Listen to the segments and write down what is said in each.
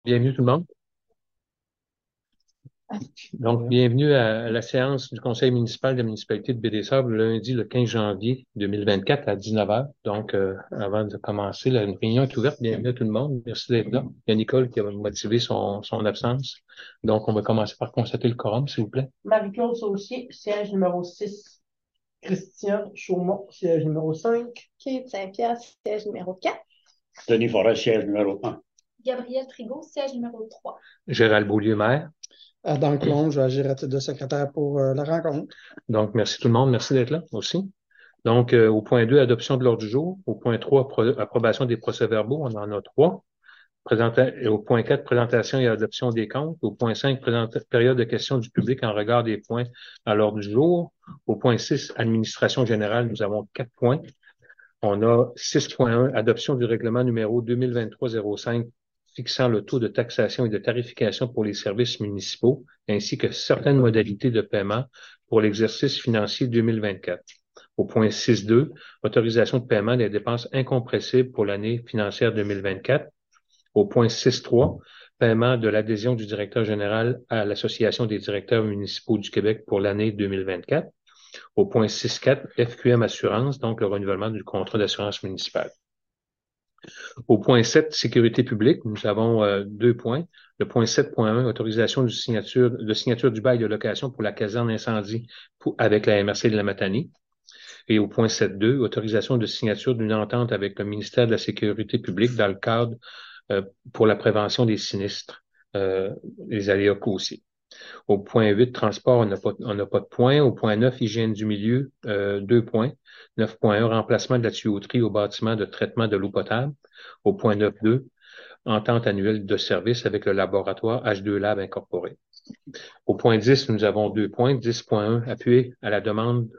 Bienvenue tout le monde. Donc, bienvenue à la séance du Conseil municipal de la municipalité de Baie-des-Sables, lundi le 15 janvier 2024 à 19 heures. Donc, avant de commencer, la réunion est ouverte. Bienvenue à tout le monde. Merci d'être là. Il y a Nicole qui a motivé son absence. Donc, on va commencer par constater le quorum, s'il vous plaît. Marie-Claude Saucier, siège numéro 6. Christian Chaumont, siège numéro 5. Kate Saint-Pierre, siège numéro 4. Denis Forêt, siège numéro 1. Gabriel Trigault, siège numéro 3. Gérald Beaulieu, maire. Adam Clon, je vais agir à titre de secrétaire pour la rencontre. Donc, merci tout le monde. Merci d'être là aussi. Donc, au point 2, adoption de l'ordre du jour. Au point 3, approbation des procès-verbaux. On en a 3. Au point 4, présentation et adoption des comptes. Au point 5, période de questions du public en regard des points à l'ordre du jour. Au point 6, administration générale, nous avons 4 points. On a 6.1, adoption du règlement numéro 2023-05 fixant le taux de taxation et de tarification pour les services municipaux, ainsi que certaines modalités de paiement pour l'exercice financier 2024. Au point 6.2, autorisation de paiement des dépenses incompressibles pour l'année financière 2024. Au point 6.3, paiement de l'adhésion du directeur général à l'Association des directeurs municipaux du Québec pour l'année 2024. Au point 6.4, FQM Assurance, donc le renouvellement du contrat d'assurance municipale. Au point 7, sécurité publique, nous avons 2 points. Le point 7.1, autorisation de signature du bail de location pour la caserne incendie avec la MRC de la Matanie. Et au point 7.2, autorisation de signature d'une entente avec le ministère de la Sécurité publique dans le cadre pour la prévention des sinistres, les aléas aussi. Au point 8, transport, on n'a pas de point. Au point 9, hygiène du milieu, 2 points. 9.1, remplacement de la tuyauterie au bâtiment de traitement de l'eau potable. Au point 9.2, entente annuelle de service avec le laboratoire H2 Lab incorporé. Au point 10, nous avons 2 points. 10.1, appui à la demande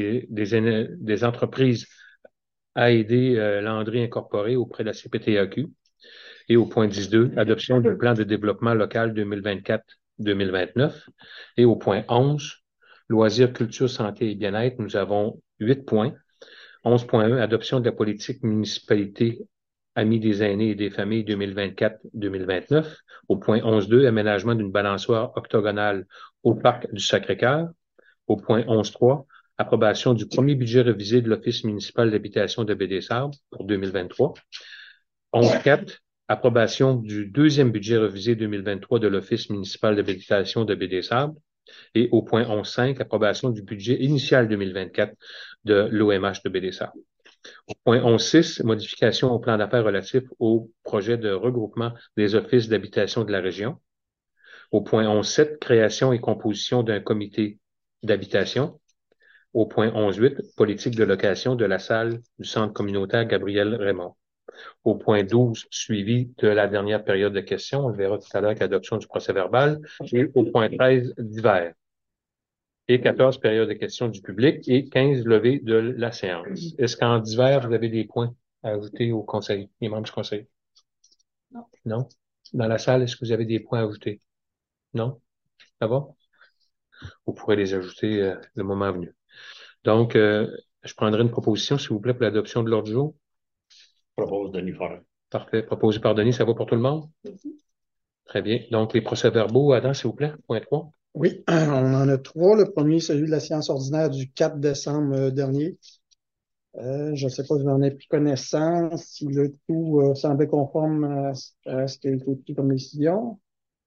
des entreprises à aider Landry incorporé auprès de la CPTAQ. Et au point 10.2, adoption du plan de développement local 2024-2029. Et au point 11, loisirs, culture, santé et bien-être, nous avons 8 points. 11.1, adoption de la politique municipalité Amis des aînés et des familles 2024-2029. Au point 11.2, aménagement d'une balançoire octogonale au parc du Sacré-Cœur. Au point 11.3, approbation du premier budget révisé de l'Office municipal d'habitation de Baie-des-Sables pour 2023. 11.4, approbation du deuxième budget révisé 2023 de l'Office municipal d'habitation de Baie-des-Sables. Et au point 11.5, approbation du budget initial 2024 de l'OMH de Baie-des-Sables. Au point 11.6, modification au plan d'affaires relatif au projet de regroupement des offices d'habitation de la région. Au point 11.7, création et composition d'un comité d'habitation. Au point 11.8, politique de location de la salle du centre communautaire Gabriel Raymond. Au point 12, suivi de la dernière période de questions, on le verra tout à l'heure avec l'adoption du procès-verbal. Et au point 13, divers. Et 14, période de questions du public et 15, levée de la séance. Est-ce qu'en divers, vous avez des points à ajouter au conseil, les membres du conseil? Non. Non? Dans la salle, est-ce que vous avez des points à ajouter? Non? Ça va? Vous pourrez les ajouter le moment venu. Donc, je prendrai une proposition, s'il vous plaît, pour l'adoption de l'ordre du jour. Propose Denis Forêt. Parfait. Proposé par Denis, ça va pour tout le monde? Très bien. Donc, les procès-verbaux, Adam, s'il vous plaît, point 3. Oui, on en a 3. Le premier, celui de la séance ordinaire du 4 décembre dernier. Je ne sais pas si vous en avez pris connaissance, si le tout semblait conforme à ce qui a été pris comme décision.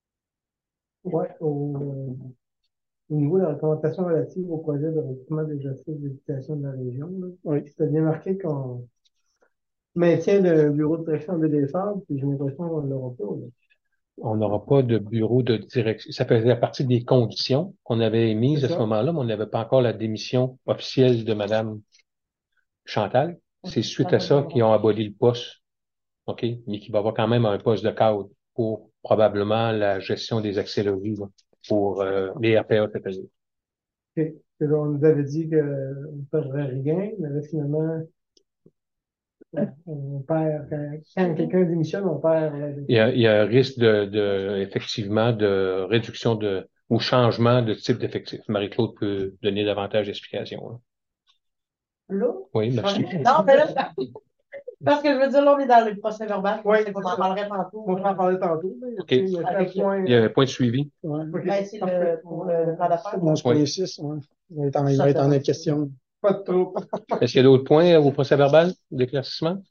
Oui, au niveau de la recommandation relative au projet de recrutement des offices d'éducation de la région, là, Oui. c'était bien marqué qu'on maintient le bureau de direction de défense, puis j'ai l'impression qu'on ne l'aura pas, là. On n'aura pas de bureau de direction. Ça faisait partie des conditions qu'on avait émises C'est à ce ça? moment-là, mais on n'avait pas encore la démission officielle de Madame Chantal. C'est suite à ça qu'ils ont aboli le poste, OK? Mais qu'il va y avoir quand même un poste de cadre pour probablement la gestion des accès-logis, là, pour les RPA, c'est-à-dire. OK. Puis là, on nous avait dit qu'on ne perdrait rien, mais là, finalement, on perd, quand quelqu'un démissionne, on perd. Il y a un risque effectivement, de réduction ou changement de type d'effectif. Marie-Claude peut donner davantage d'explications, là. Là? Oui, merci. Non, mais là, Parce que je veux dire, là, on est dans le procès verbal. Oui, On en parlerait tantôt. On va en parler tantôt. OK. Il y a Avec tel point. Il y a un point de suivi. Ouais. OK, Ben, c'est parfait. pour le plan d'affaires. 11.6, ouais. Il va être en question. Pas de trop. Est-ce qu'il y a d'autres points au procès verbal d'éclaircissement?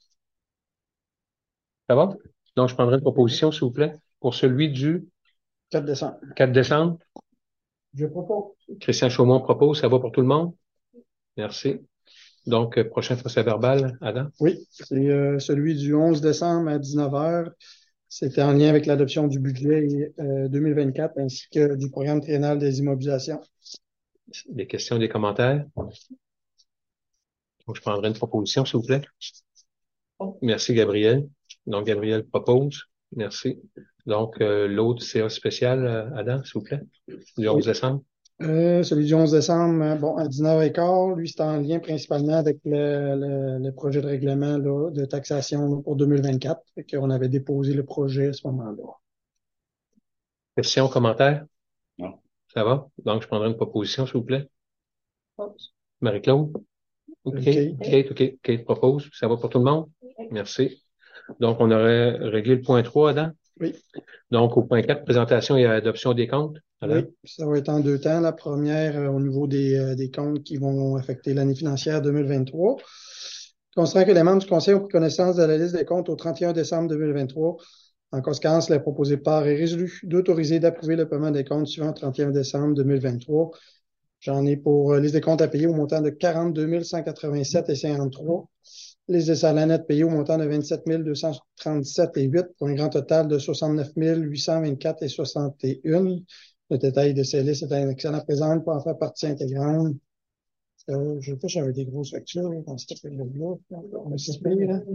Ça va? Donc, je prendrai une proposition, s'il vous plaît, pour celui du 4 décembre. 4 décembre. Je propose. Christian Chaumont propose. Ça va pour tout le monde? Merci. Donc, prochain procès verbal, Adam? Oui, c'est celui du 11 décembre à 19h. C'était en lien avec l'adoption du budget 2024 ainsi que du programme triennal des immobilisations. Des questions, des commentaires? Donc, je prendrai une proposition, s'il vous plaît. Merci, Gabriel. Donc, Gabriel propose. Merci. Donc, l'autre CA spécial, Adam, s'il vous plaît, du 11 décembre. Celui du 11 décembre, bon, à 19h15, lui, c'est en lien principalement avec le projet de règlement là, de taxation là, pour 2024. Fait qu'on avait déposé le projet à ce moment-là. Questions, commentaires? Non. Ça va? Donc, je prendrai une proposition, s'il vous plaît. Marie-Claude? OK. Kate propose. Ça va pour tout le monde? Merci. Donc, on aurait réglé le point 3, Adam? Oui. Donc, au point 4, présentation et adoption des comptes. Adam? Oui, ça va être en deux temps. La première, au niveau des comptes qui vont affecter l'année financière 2023. Considérant que les membres du Conseil ont pris connaissance de la liste des comptes au 31 décembre 2023, en conséquence, la proposée part est résolue d'autoriser et d'approuver le paiement des comptes suivant le 31 décembre 2023. J'en ai pour liste des comptes à payer au montant de 42 187,53 $. Liste des salaires nets payés au montant de 27 237,8 $ pour un grand total de 69 824,61 $. Le détail de ces listes est annexé à la présente pour en faire partie intégrante. Je sais pas si j'avais des grosses factures dans cette période-là. On s'y pire, hein?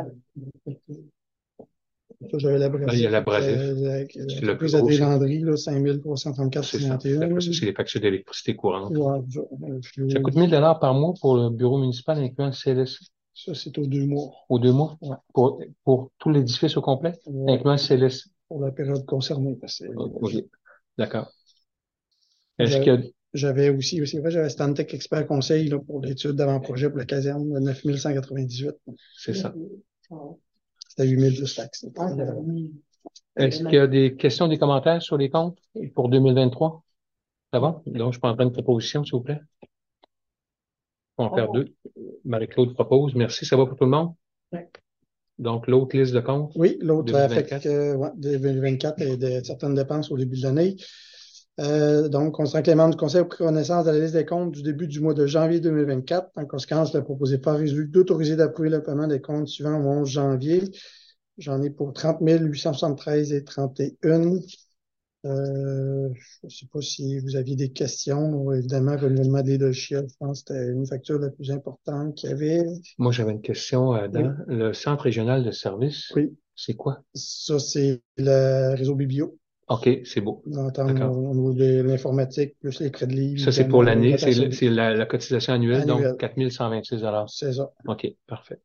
Ça, j'avais l'abrasif. Il y a l'abrasif. L'entreprise à Landry, 5 334,51 $. Ça, c'est les factures d'électricité courante. Ouais, Ça coûte 1 000 $ par mois pour le bureau municipal incluant le CLSC. ça, c'est aux 2 mois. Aux 2 mois? Ouais. Pour tout l'édifice au complet? Ouais. Incluant le CLSC? Pour la période concernée. Parce que, OK. D'accord. Est-ce qu'il y a... J'avais aussi, c'est vrai, j'avais Stantec Expert Conseil là, pour l'étude d'avant-projet pour la caserne de 9 198. C'est ça. C'était 8 000 juste taxes. Est-ce qu'il y a des questions, des commentaires sur les comptes pour 2023? Ça va? Donc, je prendrai une proposition, s'il vous plaît. On va en faire deux. Marie-Claude propose. Merci. Ça va pour tout le monde? Oui. Donc, l'autre liste de comptes? Oui, l'autre 2024. affecte 2024 et de certaines dépenses au début de l'année. Donc, considérant que les membres du Conseil ont pris connaissance de la liste des comptes du début du mois de janvier 2024, en conséquence, la proposée pas résolu d'autoriser d'approuver le paiement des comptes suivants au 11 janvier. J'en ai pour 30 873,31 $. Je ne sais pas si vous aviez des questions. Évidemment, renouvellement des logiciels, je pense que c'était une facture la plus importante qu'il y avait. Moi, j'avais une question, Adam. Oui. Le Centre régional de services, oui. C'est quoi? Ça, c'est le réseau Biblio. OK, c'est beau. Au niveau de l'informatique, plus les crédits de livre. Ça, c'est pour l'année. C'est la cotisation annuelle, donc 4 126 $. C'est ça. OK, parfait.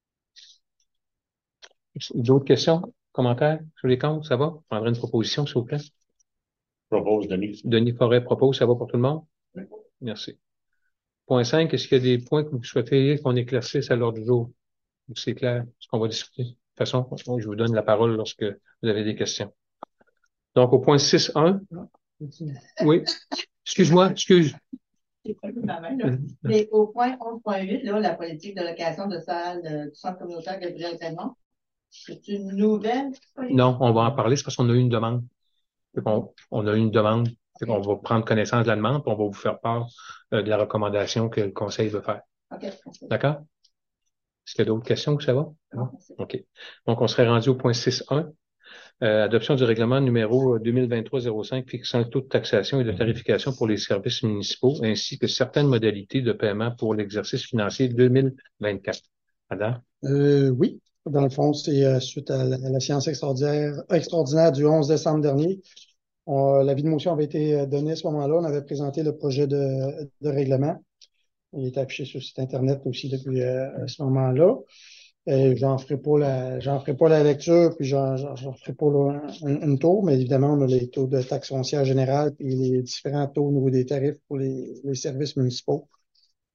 D'autres questions, commentaires sur les comptes? Ça va? Je prendrai une proposition, s'il vous plaît. Propose, Denis. Denis Forêt propose. Ça va pour tout le monde? Oui. Merci. Point 5, est-ce qu'il y a des points que vous souhaiteriez qu'on éclaircisse à l'ordre du jour? C'est clair, ce qu'on va discuter. De toute façon, je vous donne la parole lorsque vous avez des questions. Donc, au point 6.1. Oui. Excuse-moi, excuse. Mais au point 11.8, là, la politique de location de salles du centre communautaire Gabriel Raymond, c'est une nouvelle? Non, on va en parler, c'est parce qu'on a eu une demande. On a eu une demande. On va prendre connaissance de la demande, puis on va vous faire part de la recommandation que le conseil veut faire. Okay. D'accord? Est-ce qu'il y a d'autres questions que ça va? Non. OK. Donc, on serait rendu au point 6.1. Adoption du règlement numéro 2023-05 fixant le taux de taxation et de tarification pour les services municipaux ainsi que certaines modalités de paiement pour l'exercice financier 2024. Adam? Oui. Dans le fond, c'est suite à la séance extraordinaire du 11 décembre dernier. L'avis de motion avait été donné à ce moment-là. On avait présenté le projet de règlement. Il est affiché sur le site Internet aussi depuis ce moment-là. J'en ferai pas la lecture, puis j'en ferai pas une tour, mais évidemment, on a les taux de taxe foncière générale et les différents taux au niveau des tarifs pour les services municipaux.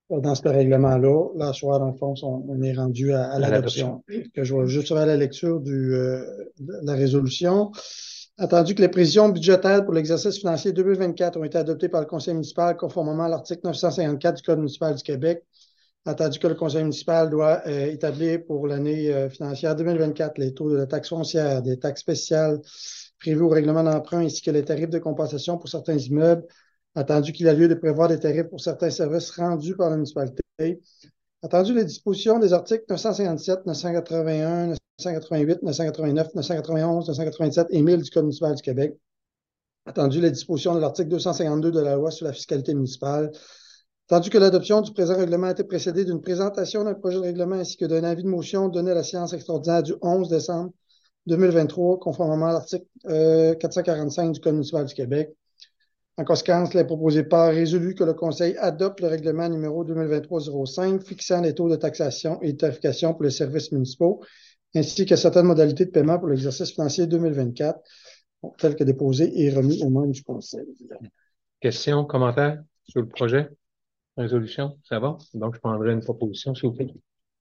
dans ce règlement-là. Là, ce soir, dans le fond, on est rendu à l'adoption. l'adoption. Que je vais juste faire la lecture de la résolution. Attendu que les prévisions budgétaires pour l'exercice financier 2024 ont été adoptées par le Conseil municipal conformément à l'article 954 du Code municipal du Québec, attendu que le Conseil municipal doit établir pour l'année financière 2024 les taux de la taxe foncière, des taxes spéciales prévues au règlement d'emprunt ainsi que les tarifs de compensation pour certains immeubles, attendu qu'il a lieu de prévoir des tarifs pour certains services rendus par la municipalité, attendu les dispositions des articles 957, 981, 988, 989, 991, 997 et 1000 du Code municipal du Québec, attendu les dispositions de l'article 252 de la loi sur la fiscalité municipale, attendu que l'adoption du présent règlement a été précédée d'une présentation d'un projet de règlement ainsi que d'un avis de motion donné à la séance extraordinaire du 11 décembre 2023, conformément à l'article 445 du Code municipal du Québec. En conséquence, les proposés par résolu que le Conseil adopte le règlement numéro 2023-05 fixant les taux de taxation et de tarification pour les services municipaux, ainsi que certaines modalités de paiement pour l'exercice financier 2024, tel que déposé et remis aux membres du Conseil. Questions, commentaires sur le projet? Résolution, ça va? Donc, je prendrai une proposition, s'il vous plaît.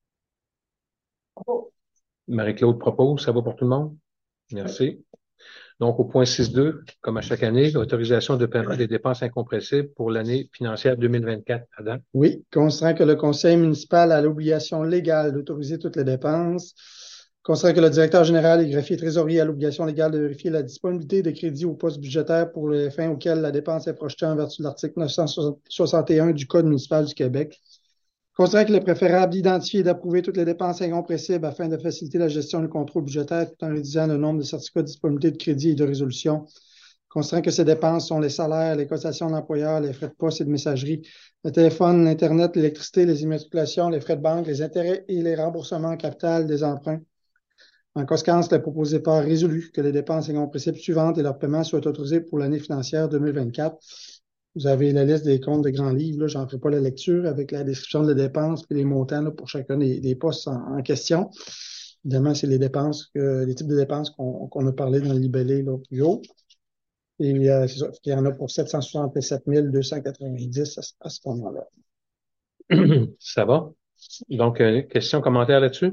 Marie-Claude propose, ça va pour tout le monde? Merci. Donc, au point 6.2, comme à chaque année, autorisation de paiement des dépenses incompressibles pour l'année financière 2024. Adam? Oui, considérant que le Conseil municipal a l'obligation légale d'autoriser toutes les dépenses, considérant que le directeur général et greffier trésorier a l'obligation légale de vérifier la disponibilité des crédits au poste budgétaire pour les fins auxquelles la dépense est projetée en vertu de l'article 961 du Code municipal du Québec, considérant qu'il est préférable d'identifier et d'approuver toutes les dépenses incompressibles afin de faciliter la gestion et le contrôle budgétaire tout en réduisant le nombre de certificats de disponibilité de crédit et de résolution, considérant que ces dépenses sont les salaires, les cotisations d'employeurs, les frais de poste et de messagerie, le téléphone, l'Internet, l'électricité, les immatriculations, les frais de banque, les intérêts et les remboursements en capital des emprunts. En conséquence, il est proposé par résolu que les dépenses incompressibles suivantes et leur paiement soient autorisés pour l'année financière 2024. Vous avez la liste des comptes de grands livres, là, j'en ferai pas la lecture, avec la description des dépenses et les montants là, pour chacun des postes en question. Évidemment, c'est les dépenses, les types de dépenses qu'on a parlé dans le libellé là, plus haut. Et c'est ça, il y en a pour 767 290 à ce moment-là. Ça va? Donc, questions, commentaires là-dessus?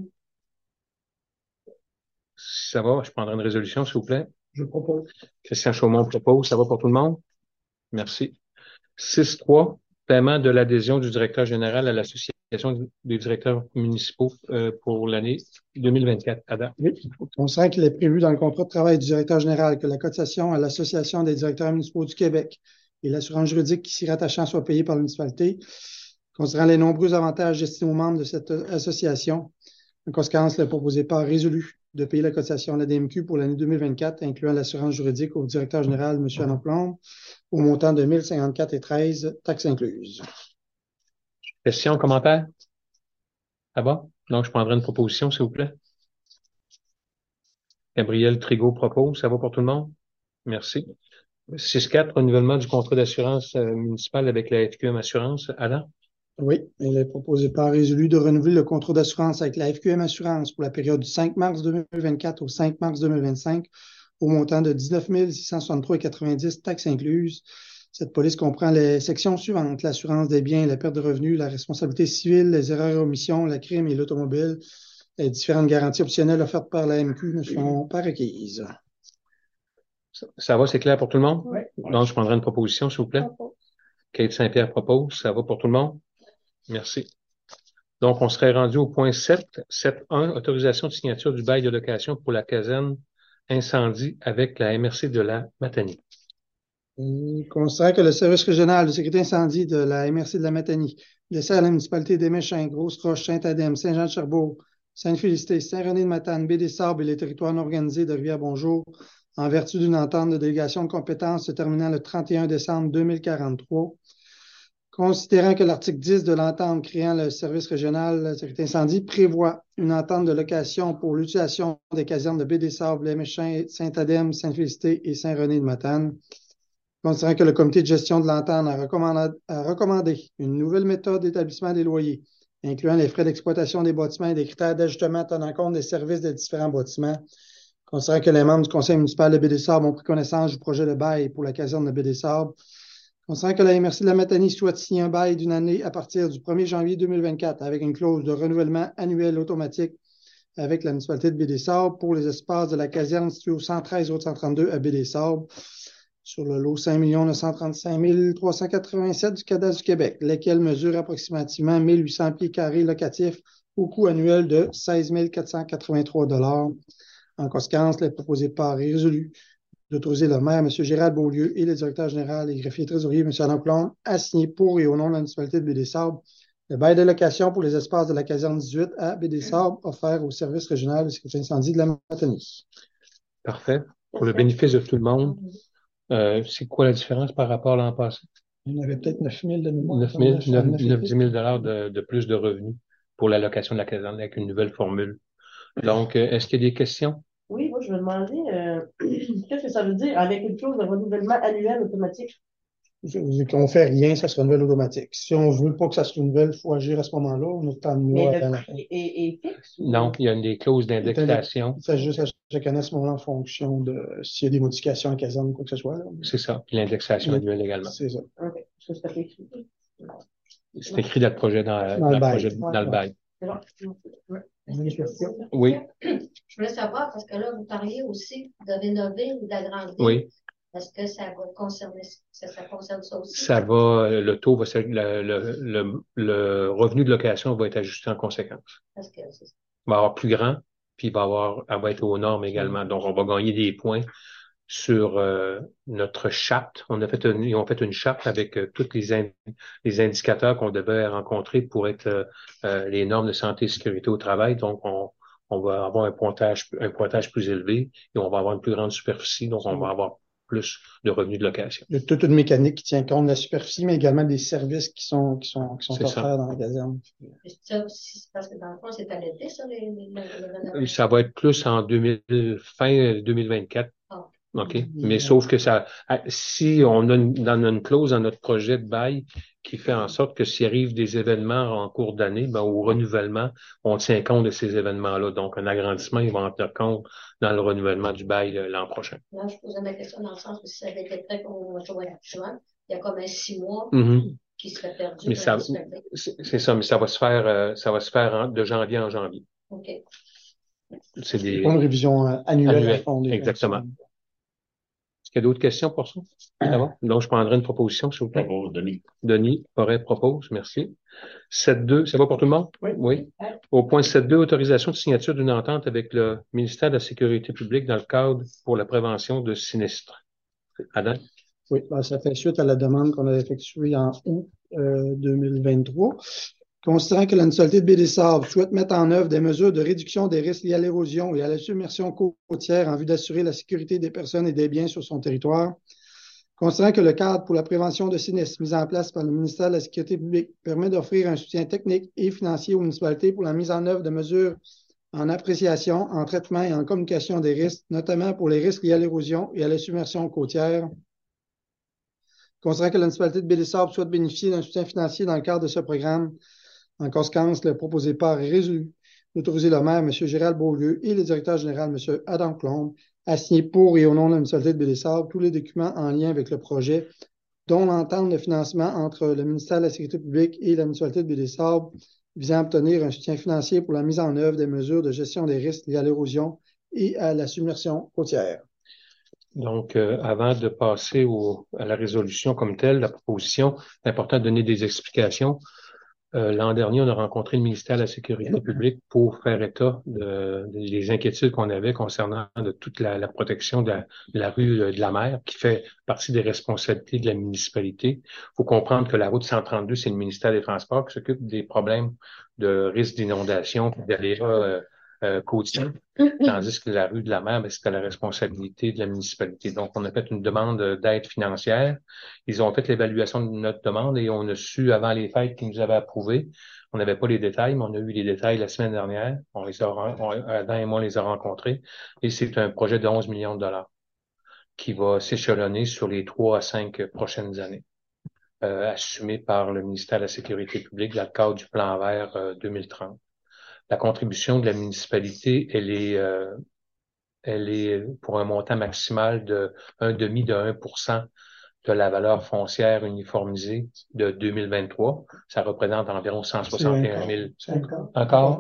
Si ça va, je prendrai une résolution, s'il vous plaît. Je propose. Christian Chaumont propose. Ça va pour tout le monde? Merci. 6.3, paiement de l'adhésion du directeur général à l'Association des directeurs municipaux pour l'année 2024. Adam? Oui, on sent qu'il est prévu dans le contrat de travail du directeur général que la cotisation à l'Association des directeurs municipaux du Québec et l'assurance juridique qui s'y rattachant soit payée par la municipalité, considérant les nombreux avantages destinés aux membres de cette association. En conséquence, il est proposé par résolu de payer la cotisation à la DMQ pour l'année 2024, incluant l'assurance juridique au directeur général, M. Alain Plomb, au montant de 1054,13, taxes incluses. Questions, commentaires? Ça va? Donc, je prendrai une proposition, s'il vous plaît. Gabriel Trigault propose. Ça va pour tout le monde? Merci. 6.4, renouvellement du contrat d'assurance municipale avec la FQM Assurance. Alain? Oui, il est proposé par résolu de renouveler le contrat d'assurance avec la FQM Assurance pour la période du 5 mars 2024 au 5 mars 2025 au montant de 19 663,90 taxes incluses. Cette police comprend les sections suivantes: l'assurance des biens et la perte de revenus, la responsabilité civile, les erreurs et omissions, la crime et l'automobile. Les différentes garanties optionnelles offertes par la MQ ne sont pas requises. Ça va, c'est clair pour tout le monde? Oui. Donc, je prendrai une proposition, s'il vous plaît. Kate Saint-Pierre propose. Ça va pour tout le monde? Merci. Donc, on serait rendu au point 7, 7.1, autorisation de signature du bail de location pour la caserne incendie avec la MRC de la Matanie. Considérant que le service régional de sécurité incendie de la MRC de la Matanie dessert la municipalité des Méchins, Grosse-Roche, Saint-Adem, Saint-Jean-de-Cherbourg, Sainte-Félicité, Saint-René-de-Matane, Baie-des-Sables et les territoires non organisés de Rivière-Bonjour, en vertu d'une entente de délégation de compétences se terminant le 31 décembre 2043. Considérant que l'article 10 de l'entente créant le service régional de sécurité incendie prévoit une entente de location pour l'utilisation des casernes de Baie-des-Sables, Les Méchins, Saint-Adem, Sainte-Félicité et Saint-René-de-Matane. Considérant que le comité de gestion de l'entente a recommandé une nouvelle méthode d'établissement des loyers, incluant les frais d'exploitation des bâtiments et des critères d'ajustement tenant compte des services des différents bâtiments. Considérant que les membres du conseil municipal de Baie-des-Sables ont pris connaissance du projet de bail pour la caserne de Baie-des-Sables. Considérant que la MRC de la Matanie souhaite signer un bail d'une année à partir du 1er janvier 2024 avec une clause de renouvellement annuel automatique avec la municipalité de Baie-des-Sables pour les espaces de la caserne située au 113 route 132 à Baie-des-Sables sur le lot 5 935 387 du cadastre du Québec, lesquels mesurent approximativement 1 800 pieds carrés locatifs au coût annuel de 16 483 $. En conséquence, les proposés par est résolu d'autoriser le maire, M. Gérald Beaulieu, et le directeur général et greffier trésorier, M. Adam Plomb, à signer pour et au nom de la municipalité de Baie-des-Sables le bail de location pour les espaces de la caserne 18 à Baie-des-Sables offert au service régional de sécurité incendie de la Matanie. Parfait. Pour le bénéfice de tout le monde, c'est quoi la différence par rapport à l'an passé? On avait peut-être 9 000 de mémoire. 9 000, 10 000 de plus de revenus pour la location de la caserne avec une nouvelle formule. Donc, est-ce qu'il y a des questions? Oui, moi, je me demandais, qu'est-ce que ça veut dire avec une clause de renouvellement annuel automatique? Qu'on ne fait rien, ça se renouvelle automatique. Si on ne veut pas que ça se renouvelle, il faut agir à ce moment-là. On a tant de mois Mais à le la fin. prix est fixe? Non, il y a des clauses d'indexation. Il s'ajuste à chaque année à ce moment-là en fonction de s'il y a des modifications en caserne ou quoi que ce soit. Là. C'est ça. Puis l'indexation annuelle également. C'est ça. OK. Ça, c'est pas écrit. C'est écrit dans le projet, dans le bail. projet, dans le bail. C'est bon. Ouais. Une question? Oui, Je voulais savoir, parce que là, vous parliez aussi de rénover ou d'agrandir. oui. Est-ce que ça va concerner, ça concerne ça aussi? Ça va, le taux va, le revenu de location va être ajusté en conséquence. Parce que c'est ça. Il va avoir plus grand, puis elle va être aux normes également. Donc, on va gagner des points sur notre charte. Ils ont fait une charte avec tous les indicateurs qu'on devait rencontrer pour être les normes de santé et sécurité au travail. Donc, on va avoir un pointage plus élevé et on va avoir une plus grande superficie. Donc, on va avoir plus de revenus de location. Il y a toute une mécanique qui tient compte de la superficie, mais également des services qui sont C'est offerts ça. dans la caserne. Ça aussi, parce que dans le fond, c'est à l'été, ça, le rénovement. Ça va être plus en fin 2024. Ah. OK. Mais sauf que si on a dans une clause dans notre projet de bail qui fait en sorte que s'il arrive des événements en cours d'année, ben, au renouvellement, on tient compte de ces événements-là. Donc, un agrandissement, il va en tenir compte dans le renouvellement du bail l'an prochain. Là, je posais ma question dans le sens où si ça avait été prêt au jour actuel, il y a comme un 6 mois qui serait perdu. Mais c'est ça, mais ça va se faire de janvier en janvier. OK. C'est Une révision annuelle. À fond, exactement. Est-ce qu'il y a d'autres questions pour ça? Ça va? Donc, je prendrai une proposition, s'il vous plaît. Propose, Denis. Denis, Forêt propose, merci. 7.2, ça va pour tout le monde? Oui. Au point 7.2, autorisation de signature d'une entente avec le ministère de la Sécurité publique dans le cadre pour la prévention de sinistres. Adam? Oui, ben, ça fait suite à la demande qu'on avait effectuée en août 2023. Considérant que la municipalité de Baie-des-Sables souhaite mettre en œuvre des mesures de réduction des risques liés à l'érosion et à la submersion côtière en vue d'assurer la sécurité des personnes et des biens sur son territoire, considérant que le cadre pour la prévention de sinistres mis en place par le ministère de la Sécurité publique permet d'offrir un soutien technique et financier aux municipalités pour la mise en œuvre de mesures en appréciation, en traitement et en communication des risques, notamment pour les risques liés à l'érosion et à la submersion côtière. Considérant que la municipalité de Baie-des-Sables souhaite bénéficier d'un soutien financier dans le cadre de ce programme, en conséquence, le proposé par est résolu d'autoriser le maire, M. Gérald Beaulieu, et le directeur général, M. Adam Plomb, à signer pour et au nom de la municipalité de Baie-des-Sables tous les documents en lien avec le projet, dont l'entente de financement entre le ministère de la Sécurité publique et la municipalité de Baie-des-Sables, visant à obtenir un soutien financier pour la mise en œuvre des mesures de gestion des risques liés à l'érosion et à la submersion côtière. Donc, avant de passer à la résolution comme telle, la proposition, c'est important de donner des explications. L'an dernier, on a rencontré le ministère de la Sécurité publique pour faire état des inquiétudes qu'on avait concernant de toute la protection de la rue de la mer, qui fait partie des responsabilités de la municipalité. Il faut comprendre que la route 132, c'est le ministère des Transports qui s'occupe des problèmes de risque d'inondation, d'aléas côtiers, tandis que la rue de la mer, ben, c'était la responsabilité de la municipalité. Donc, on a fait une demande d'aide financière. Ils ont fait l'évaluation de notre demande et on a su avant les fêtes qu'ils nous avaient approuvé. On n'avait pas les détails, mais on a eu les détails la semaine dernière. Adam et moi, on les a rencontrés. Et c'est un projet de 11 millions de dollars qui va s'échelonner sur les 3 à 5 prochaines années, assumé par le ministère de la Sécurité publique dans le cadre du plan vert 2030. La contribution de la municipalité, elle est pour un montant maximal de 1,5% de la valeur foncière uniformisée de 2023. Ça représente environ 161 000. Un quart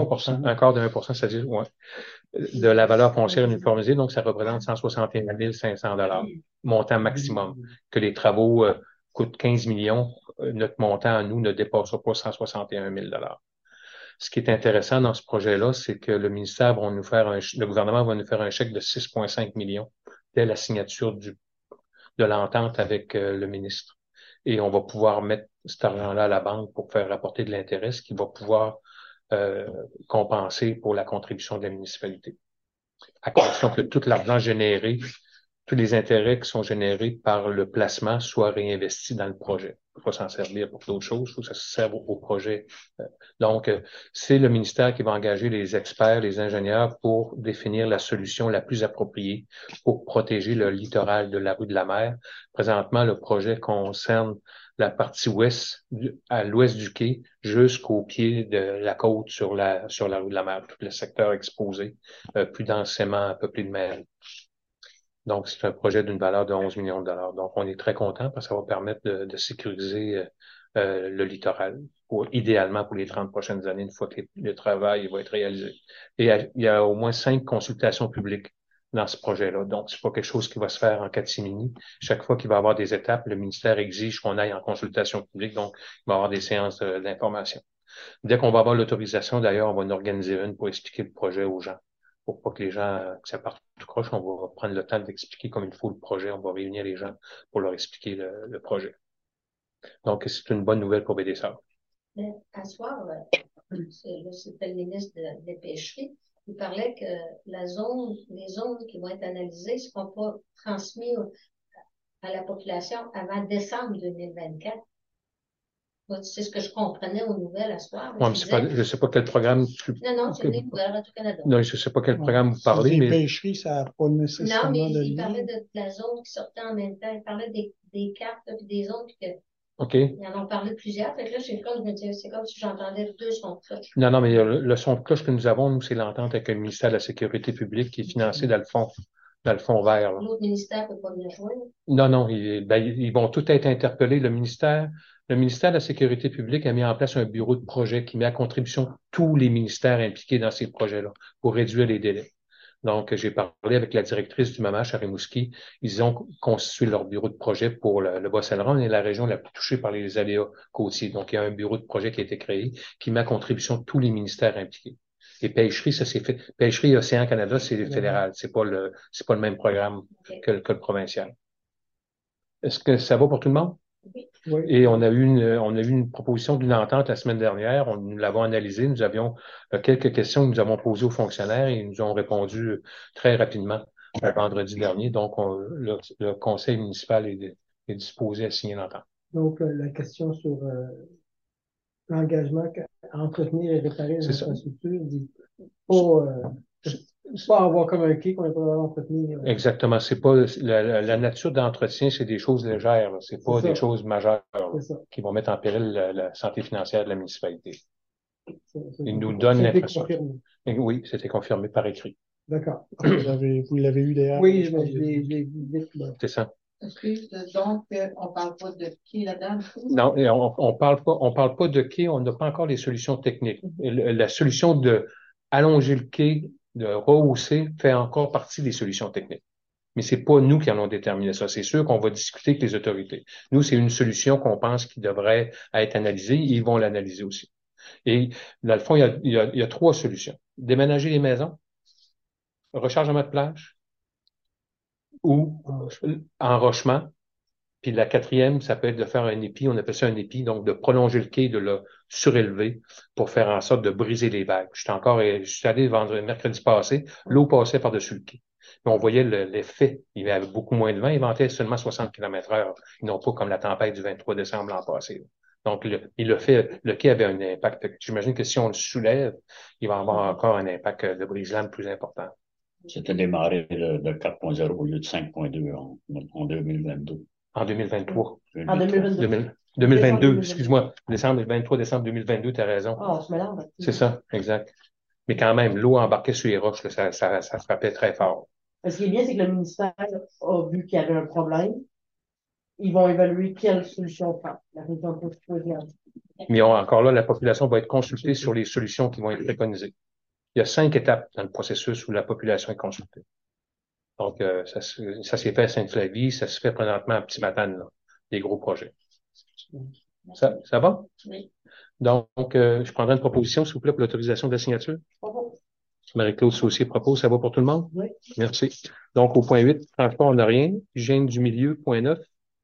de 1%, c'est-à-dire, ouais, de la valeur foncière uniformisée. Donc, ça représente 161 500 montant maximum. Que les travaux coûtent 15 millions, notre montant à nous ne dépassera pas 161 000 Ce qui est intéressant dans ce projet-là, c'est que le ministère va nous faire le gouvernement va nous faire un chèque de 6,5 millions dès la signature de l'entente avec le ministre. Et on va pouvoir mettre cet argent-là à la banque pour faire rapporter de l'intérêt, ce qui va pouvoir compenser pour la contribution de la municipalité. À condition que tout l'argent généré, tous les intérêts qui sont générés par le placement soient réinvestis dans le projet. Il ne faut pas s'en servir pour d'autres choses, il faut que ça se serve au projet. Donc, c'est le ministère qui va engager les experts, les ingénieurs pour définir la solution la plus appropriée pour protéger le littoral de la rue de la Mer. Présentement, le projet concerne la partie ouest, à l'ouest du quai, jusqu'au pied de la côte sur la rue de la Mer, tout le secteur exposé, plus densément peuplé de mer. Donc, c'est un projet d'une valeur de 11 millions de dollars. Donc, on est très content parce que ça va permettre de sécuriser le littoral, idéalement pour les 30 prochaines années, une fois que le travail va être réalisé. Et il y a au moins 5 consultations publiques dans ce projet-là. Donc, c'est pas quelque chose qui va se faire en catimini. Chaque fois qu'il va y avoir des étapes, le ministère exige qu'on aille en consultation publique. Donc, il va y avoir des séances d'information. Dès qu'on va avoir l'autorisation, d'ailleurs, on va en organiser une pour expliquer le projet aux gens. Pour pas que les gens, que ça parte tout croche, on va prendre le temps d'expliquer comme il faut le projet. On va réunir les gens pour leur expliquer le projet. Donc, c'est une bonne nouvelle pour BDSA. Mais à soir, c'était le ministre des Pêcheries, il parlait que les zones qui vont être analysées ne seront pas transmises à la population avant décembre 2024. C'est ce que je comprenais aux nouvelles à soir. Ouais, je sais pas quel programme Non, c'est des nouvelles Radio-Canada. Non, je sais pas quel programme vous parlez, les mais... pêcheries, ça n'a pas nécessairement non, mais de il lien. parlait de la zone qui sortait en même temps. Il parlait des cartes et des zones. OK. Ils en ont parlé plusieurs. Fait que là, c'est comme si j'entendais deux sons de cloche. Non, mais le son de cloche que nous avons, nous, c'est l'entente avec le ministère de la Sécurité publique qui est financé dans le fond vert. L'autre ministère ne peut pas venir jouer. Non, ils vont tous être interpellés. Le ministère de la Sécurité publique a mis en place un bureau de projet qui met à contribution tous les ministères impliqués dans ces projets-là pour réduire les délais. Donc, j'ai parlé avec la directrice du MAMACH à Rimouski. Ils ont constitué leur bureau de projet pour le Bas-Saint-Laurent et la région la plus touchée par les aléas côtiers. Donc, il y a un bureau de projet qui a été créé qui met à contribution tous les ministères impliqués. Et pêcherie, ça c'est fait. Pêcherie et Océan Canada, c'est fédéral. C'est pas le même programme que le provincial. Est-ce que ça va pour tout le monde? Oui. Et on a eu une proposition d'une entente la semaine dernière. Nous l'avons analysée. Nous avions quelques questions que nous avons posées aux fonctionnaires et ils nous ont répondu très rapidement vendredi dernier. Donc, le conseil municipal est disposé à signer l'entente. Donc, la question sur l'engagement à entretenir et réparer les infrastructures dit pas avoir comme un quai qu'on n'a pas besoin d'entretenir. Exactement. C'est pas la nature d'entretien, c'est des choses légères. C'est pas des choses majeures qui vont mettre en péril la santé financière de la municipalité. Ils nous donnent l'infrastructure. Oui, c'était confirmé par écrit. D'accord. Vous l'avez eu d'ailleurs? Oui, je l'ai vu. C'est ça. Donc, on parle pas de quai là-dedans? Non, on parle pas de quai, on n'a pas encore les solutions techniques. La solution de allonger le quai, de rehausser, fait encore partie des solutions techniques. Mais c'est pas nous qui allons déterminer ça. C'est sûr qu'on va discuter avec les autorités. Nous, c'est une solution qu'on pense qui devrait être analysée. Ils vont l'analyser aussi. Et dans le fond, il y a 3 solutions. Déménager les maisons, rechargement de plage ou enrochement. Puis la 4e, ça peut être de faire un épi, on appelle ça un épi, donc de prolonger le quai, de le surélever pour faire en sorte de briser les vagues. Je suis allé mercredi passé, l'eau passait par-dessus le quai. Mais on voyait l'effet. Il y avait beaucoup moins de vent, il ventait seulement 60 km/h. Ils n'ont pas comme la tempête du 23 décembre l'an passé. Donc, le quai avait un impact. J'imagine que si on le soulève, il va avoir encore un impact de brise-lames plus important. C'était démarré de 4.0 au lieu de 5.2 en 2022. En 2023. En 2022. 2022, excuse-moi. 23 décembre 2022, tu as raison. Ah, on se mélange. C'est ça, exact. Mais quand même, l'eau embarquait sur les roches, là, ça frappait très fort. Ce qui est bien, c'est que le ministère a vu qu'il y avait un problème. ils vont évaluer quelle solution prendre. La région peut choisir. Mais encore là, la population va être consultée sur les solutions qui vont être préconisées. Il y a 5 étapes dans le processus où la population est consultée. Donc, ça s'est fait à Sainte-Flavie, ça se fait présentement à Petit-Matane, là, des gros projets. Ça va? Oui. Donc, je prendrai une proposition, s'il vous plaît, pour l'autorisation de la signature. Marie-Claude Saucier propose, ça va pour tout le monde? Oui. Merci. Donc, au point 8, transport, on n'a rien. Hygiène du milieu, point 9.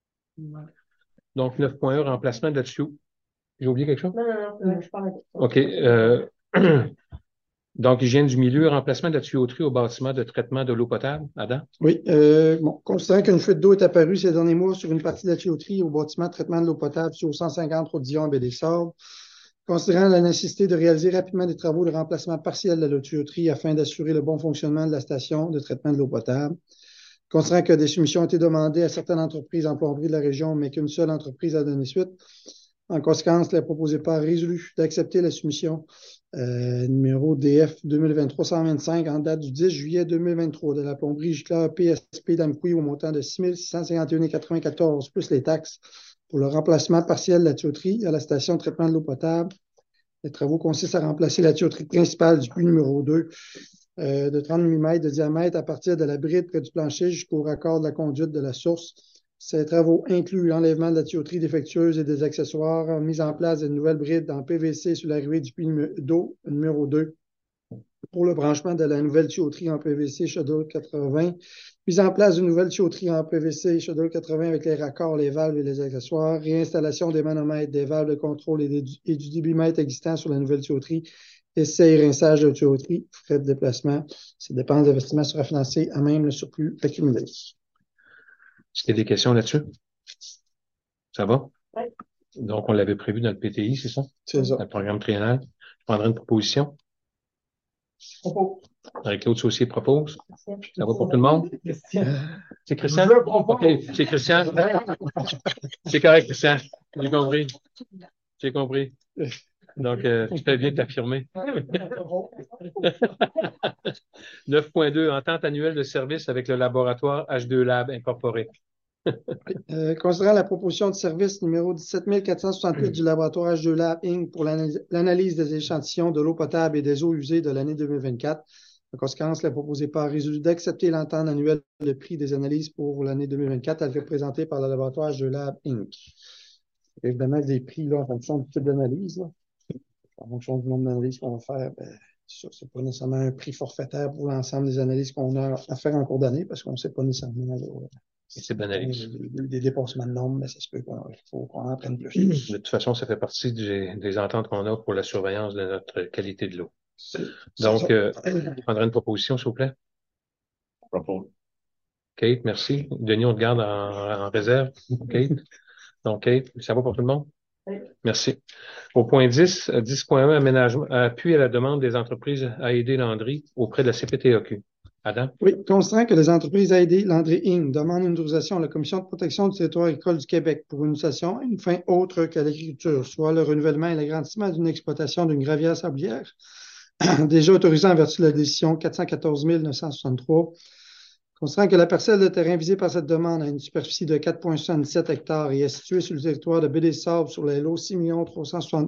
Donc, 9.1, remplacement de la tuyau. J'ai oublié quelque chose? Non, je parle avec ça. OK. Donc, hygiène du milieu, remplacement de la tuyauterie au bâtiment de traitement de l'eau potable. Adam? Oui, considérant qu'une fuite d'eau est apparue ces derniers mois sur une partie de la tuyauterie au bâtiment de traitement de l'eau potable sur 150 route Dion, Baie-des-Sables, considérant la nécessité de réaliser rapidement des travaux de remplacement partiel de la tuyauterie afin d'assurer le bon fonctionnement de la station de traitement de l'eau potable, considérant que des soumissions ont été demandées à certaines entreprises en plomberie de la région, mais qu'une seule entreprise a donné suite. En conséquence, la proposée part résolu d'accepter la soumission numéro DF 2023-125 en date du 10 juillet 2023 de la plomberie Giclard PSP d'Amqui au montant de 6 651,94 plus les taxes pour le remplacement partiel de la tuyauterie à la station de traitement de l'eau potable. Les travaux consistent à remplacer la tuyauterie principale du puits numéro 2 de 30 mm de diamètre à partir de la bride près du plancher jusqu'au raccord de la conduite de la source. Ces travaux incluent l'enlèvement de la tuyauterie défectueuse et des accessoires, mise en place de nouvelles brides en PVC sur l'arrivée du puits d'eau numéro 2 pour le branchement de la nouvelle tuyauterie en PVC Shuttle 80, mise en place d'une nouvelle tuyauterie en PVC Shuttle 80 avec les raccords, les valves et les accessoires, réinstallation des manomètres, des valves de contrôle et du débitmètre existant sur la nouvelle tuyauterie, essai et rinçage de tuyauterie, frais de déplacement. Ces dépenses d'investissement sera financées à même le surplus accumulé. Est-ce qu'il y a des questions là-dessus? Ça va? Oui. Donc, on l'avait prévu dans le PTI, c'est ça? C'est ça. Dans le programme triennal. Je prendrai une proposition. Marie-Claude Saucier propose. Ça va pour tout le monde? C'est Christian? OK, c'est Christian. C'est correct, Christian. J'ai compris. J'ai compris. Donc, tu fais bien de t'affirmer. 9.2, entente annuelle de service avec le laboratoire H2 Lab incorporé. Considérant la proposition de service numéro 17 468 du laboratoire H2 Lab Inc. pour l'analyse des échantillons de l'eau potable et des eaux usées de l'année 2024, en conséquence, la proposée part résolu d'accepter l'entente annuelle de prix des analyses pour l'année 2024, elle fait présentée par le laboratoire H2 Lab Inc. Évidemment, des prix là, en fonction du type d'analyse. En fonction du nombre d'analyses qu'on va faire, ce n'est pas nécessairement un prix forfaitaire pour l'ensemble des analyses qu'on a à faire en cours d'année parce qu'on ne sait pas nécessairement C'est banalisé. des dépassements de normes, mais ça se peut qu'on en prenne plus. De toute façon, ça fait partie des ententes qu'on a pour la surveillance de notre qualité de l'eau. Donc, je prendrai une proposition, s'il vous plaît. Propose. Kate, merci. Denis, on te garde en réserve. Kate. Donc, Kate, ça va pour tout le monde? Oui. Merci. Au point 10, 10.1, aménagement, appui à la demande des entreprises AED Landry auprès de la CPTAQ. Adam? Oui, considérant que les entreprises AED Landry Inc. demandent une autorisation à la Commission de protection du territoire agricole du Québec pour une utilisation à une fin autre que l'agriculture, soit le renouvellement et l'agrandissement d'une exploitation d'une gravière sablière, déjà autorisée en vertu de la décision 414 963. Considérant que la parcelle de terrain visée par cette demande a une superficie de 4,77 hectares et est située sur le territoire de Baie-des-Sables sur les lots 6 360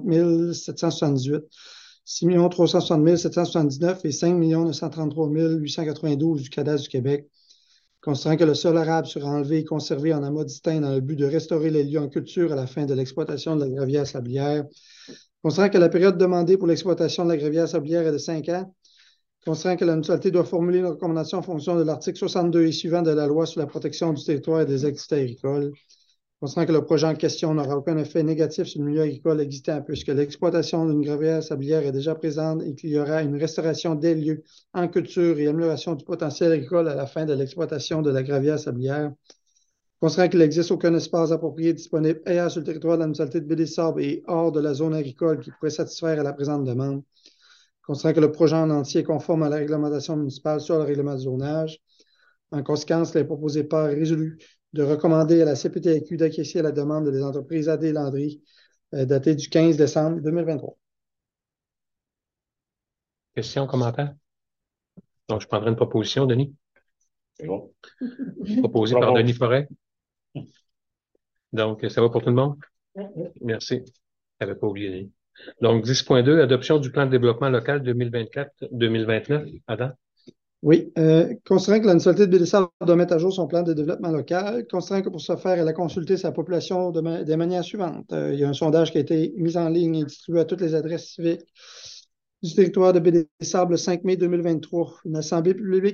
778, 6 360 779 et 5 933 892 du cadastre du Québec. Considérant que le sol arable sera enlevé et conservé en amas distinct dans le but de restaurer les lieux en culture à la fin de l'exploitation de la gravière sablière. Considérant que la période demandée pour l'exploitation de la gravière sablière est de 5 ans. Considérant que la municipalité doit formuler une recommandation en fonction de l'article 62 et suivant de la loi sur la protection du territoire et des activités agricoles. Considérant que le projet en question n'aura aucun effet négatif sur le milieu agricole existant puisque l'exploitation d'une gravière sablière est déjà présente et qu'il y aura une restauration des lieux en culture et amélioration du potentiel agricole à la fin de l'exploitation de la gravière sablière. Considérant qu'il n'existe aucun espace approprié disponible ailleurs sur le territoire de la municipalité de Baie-des-Sables et hors de la zone agricole qui pourrait satisfaire à la présente demande. Considérant que le projet en entier est conforme à la réglementation municipale sur le règlement de zonage. En conséquence, il est proposé par résolu de recommander à la CPTAQ d'acquiescer à la demande des entreprises AD Landry datée du 15 décembre 2023. Questions, commentaires? Donc, je prendrai une proposition, Denis. C'est bon. Proposée par Denis Forêt. Donc, ça va pour tout le monde? Merci. Je n'avais pas oublié. Donc, 10.2, adoption du plan de développement local 2024-2029. Adam? Oui, considérant que la municipalité de Bédessart doit mettre à jour son plan de développement local, considérant que pour ce faire, elle a consulté sa population des manières suivantes. Il y a un sondage qui a été mis en ligne et distribué à toutes les adresses civiques du territoire de Bédessart le 5 mai 2023. Une assemblée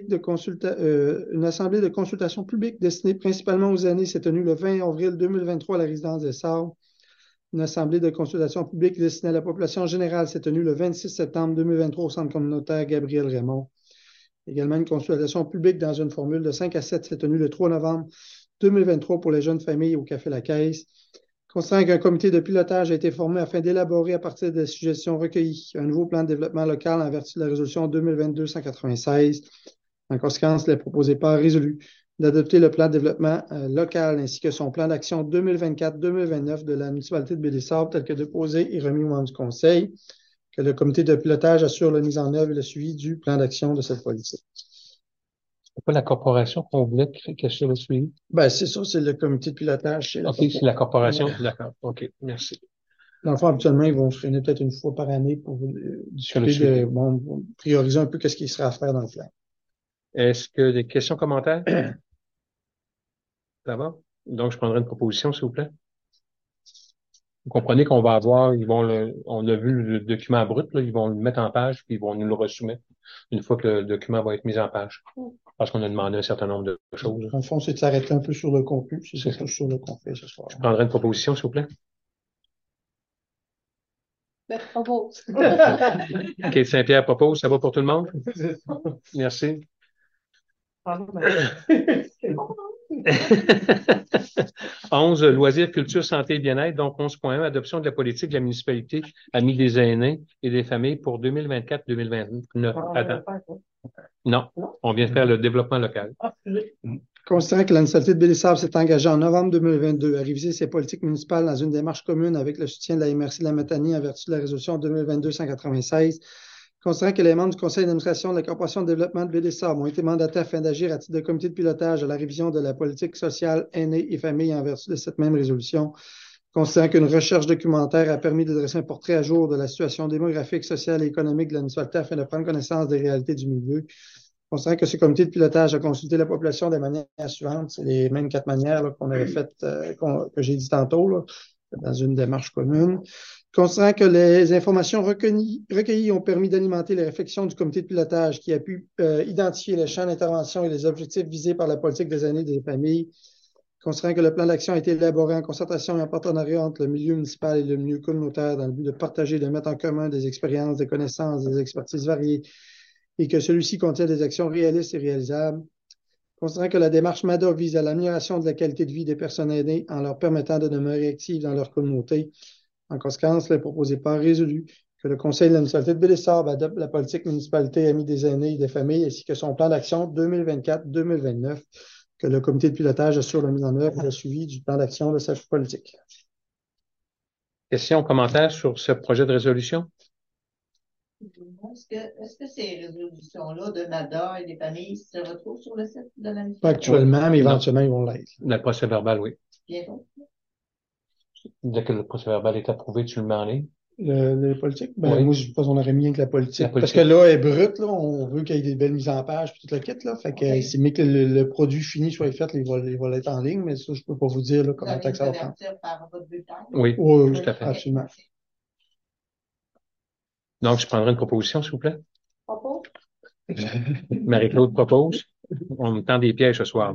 de consultation publique destinée principalement aux aînés s'est tenue le 20 avril 2023 à la résidence des Sables. Une assemblée de consultation publique destinée à la population générale s'est tenue le 26 septembre 2023 au centre communautaire Gabriel Raymond. Également, une consultation publique dans une formule de 5 à 7 s'est tenue le 3 novembre 2023 pour les jeunes familles au Café La Caisse. Considérant qu'un comité de pilotage a été formé afin d'élaborer à partir des suggestions recueillies un nouveau plan de développement local en vertu de la résolution 2022-196. En conséquence, il est proposé par résolu d'adopter le plan de développement local ainsi que son plan d'action 2024-2029 de la municipalité de Bédessart tel que déposé et remis aux membres du conseil, que le comité de pilotage assure la mise en œuvre et le suivi du plan d'action de cette politique. C'est pas la corporation qu'on voulait qui assure le suivi? Ben, c'est ça, c'est le comité de pilotage. OK, c'est la corporation. D'accord. OK, merci. Dans le fond, habituellement, ils vont se réunir peut-être une fois par année pour discuter prioriser un peu ce qui sera à faire dans le plan. Est-ce que des questions, commentaires? Ça va? Donc, je prendrai une proposition, s'il vous plaît. Vous comprenez qu'on va avoir, on a vu le document brut, là, ils vont le mettre en page, puis ils vont nous le resoumettre une fois que le document va être mis en page. Parce qu'on a demandé un certain nombre de choses. Dans le fond, c'est de s'arrêter un peu sur le contenu. C'est ça sur le contenu ce soir. Je prendrai une proposition, s'il vous plaît. Propose. OK, Saint-Pierre propose. Ça va pour tout le monde? Merci. 11, loisirs, culture, santé et bien-être. Donc, 11.1, adoption de la politique de la municipalité amie des aînés et des familles pour 2024-2029. Attends. Non, on vient de faire le développement local. Considérant que la municipalité de Bédessart s'est engagée en novembre 2022 à réviser ses politiques municipales dans une démarche commune avec le soutien de la MRC de la Matanie en vertu de la résolution 2022-196, considérant que les membres du conseil d'administration de la Corporation de développement de Bédessart ont été mandatés afin d'agir à titre de comité de pilotage à la révision de la politique sociale aînés et familles en vertu de cette même résolution, considérant qu'une recherche documentaire a permis de dresser un portrait à jour de la situation démographique, sociale et économique de la municipalité afin de prendre connaissance des réalités du milieu, considérant que ce comité de pilotage a consulté la population des manières suivantes, c'est les mêmes 4 manières là, qu'on avait faites, que j'ai dit tantôt, là, dans une démarche commune. Considérant que les informations recueillies ont permis d'alimenter les réflexions du comité de pilotage qui a pu identifier les champs d'intervention et les objectifs visés par la politique des aînés et des familles. Considérant que le plan d'action a été élaboré en concertation et en partenariat entre le milieu municipal et le milieu communautaire dans le but de partager et de mettre en commun des expériences, des connaissances, des expertises variées et que celui-ci contient des actions réalistes et réalisables. Considérant que la démarche MADA vise à l'amélioration de la qualité de vie des personnes aînées en leur permettant de demeurer actives dans leur communauté. En conséquence, il est proposé par résolu que le Conseil de la municipalité de Bédessart adopte la politique municipalité amie des aînés et des familles ainsi que son plan d'action 2024-2029, que le comité de pilotage assure la mise en œuvre et le suivi du plan d'action de cette politique. Questions, commentaires sur ce projet de résolution? Est-ce que ces résolutions-là de MADA et des familles se retrouvent sur le site de la municipalité? Pas actuellement, mais éventuellement, ils vont l'être. Le procès-verbal, oui. Bientôt. Dès que le procès-verbal est approuvé, tu le mets en ligne? Les politiques? Ben, oui. moi, je pense qu'on aurait mis avec la politique. La politique. Parce que là, elle est brute, là. On veut qu'il y ait des belles mises en page puis tout le kit, là. Fait que c'est mieux que le produit fini soit fait, il va être en ligne, mais ça, je peux pas vous dire, là, comment ça va prendre. Par votre bulletin? Oui, Oui, tout à fait. Absolument. Donc, je prendrai une proposition, s'il vous plaît. Propose. Marie-Claude propose. On me tend des pièges ce soir.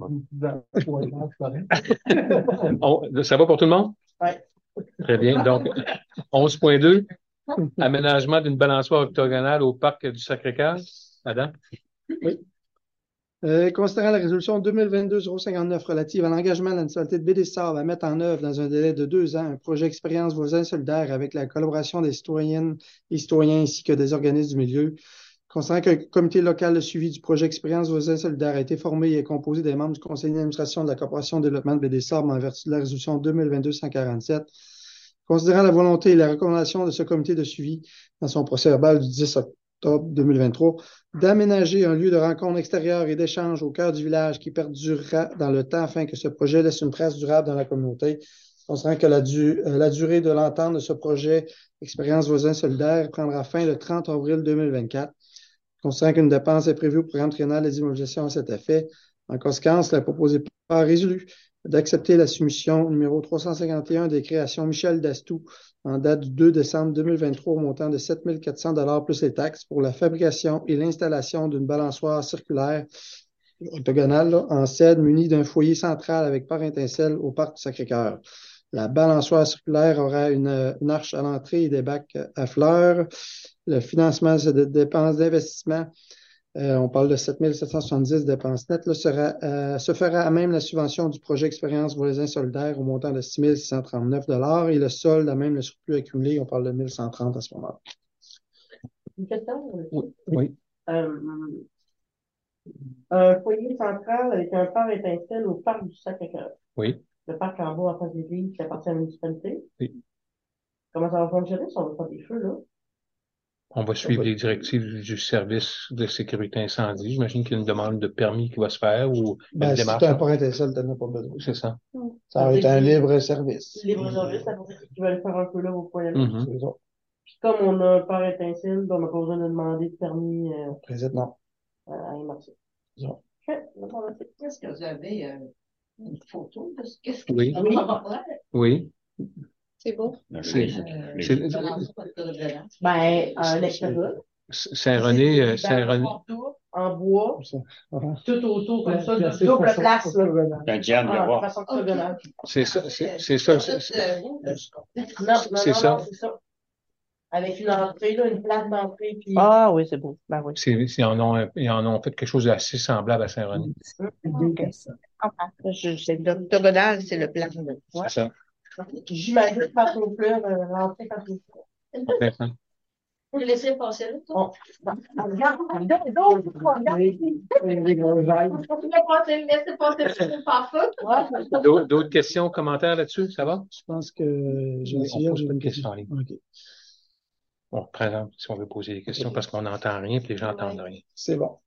Ça va pour tout le monde? Oui. Très bien. Donc, 11.2, aménagement d'une balançoire octogonale au parc du Sacré-Cœur. Adam? Oui. Considérant la résolution 2022-059 relative à l'engagement de la municipalité de Bédessart à mettre en œuvre dans un délai de 2 ans un projet expérience voisin solidaire avec la collaboration des citoyennes et citoyens ainsi que des organismes du milieu, considérant qu'un comité local de suivi du projet expérience voisin solidaire a été formé et est composé des membres du conseil d'administration de la Corporation de développement de Bédessart en vertu de la résolution 2022-147, considérant la volonté et la recommandation de ce comité de suivi dans son procès-verbal du 10 octobre 2023, d'aménager un lieu de rencontre extérieur et d'échange au cœur du village qui perdurera dans le temps afin que ce projet laisse une trace durable dans la communauté. Considérant que la durée de l'entente de ce projet Expérience voisins solidaires prendra fin le 30 avril 2024. Considérant qu'une dépense est prévue au programme triennal des immobilisations à cet effet, en conséquence, la proposée part résolue d'accepter la soumission numéro 351 des créations Michel Dastou en date du 2 décembre 2023 au montant de 7 400 plus les taxes pour la fabrication et l'installation d'une balançoire circulaire octogonale en cèdre munie d'un foyer central avec pare étincelle au parc du Sacré-Cœur. La balançoire circulaire aura une arche à l'entrée et des bacs à fleurs. Le financement de cette dépense d'investissement, on parle de 7 770 dépenses nettes, là, se fera à même la subvention du projet Expérience voisins solidaires au montant de 6 639 et le solde à même le surplus accumulé, on parle de 1 130 à ce moment-là. Une question? Oui. Un foyer central avec un pare étincelle au parc du Sacré-Cœur. Oui. Le parc en bas, en face de l'église, qui appartient à la municipalité. Oui. Comment ça va fonctionner si on veut pas des feux, là? On va suivre les directives du service de sécurité incendie. J'imagine qu'il y a une demande de permis qui va se faire ou une Si démarche. tu as un pare étincelle, tu n'en as pas besoin. C'est ça. Ça va être un libre service. Libre service, ça veut dire qu'ils veulent faire un feu là, vous pouvez aller. Mhm. Puis comme on a un pare étincelle, on n'a pas besoin de demander de permis Présentement. à émarger. Non. Est-ce que vous avez une photo de ce que Oui. ça va faire? Oui. C'est beau. C'est- Ben, un extérieur. Saint-René, En bois, tout autour, comme ça, Placé double façon place, là. octogonale. Un diable de Ah, voir. façon octogonale. c'est ça. C'est Non, C'est ça. c'est ça. Avec une entrée, là, une place d'entrée, puis... Ah oui, c'est beau. Ben oui. Ils en ont fait quelque chose d'assez semblable à Saint-René. Ok. C'est l'octogonal, c'est le plan. C'est ça. J'imagine pas nos fleurs, l'entrée quand ils Intéressant. Vous le laissez passer là, toi? Regarde, Laissez passer le par feu. D'autres questions, commentaires là-dessus? Ça va? Je pense que j'ai Oui, essayé. on pose pas de questions en ligne. OK. On présente si on veut poser des questions parce qu'on n'entend rien et les gens n'entendent rien. C'est bon.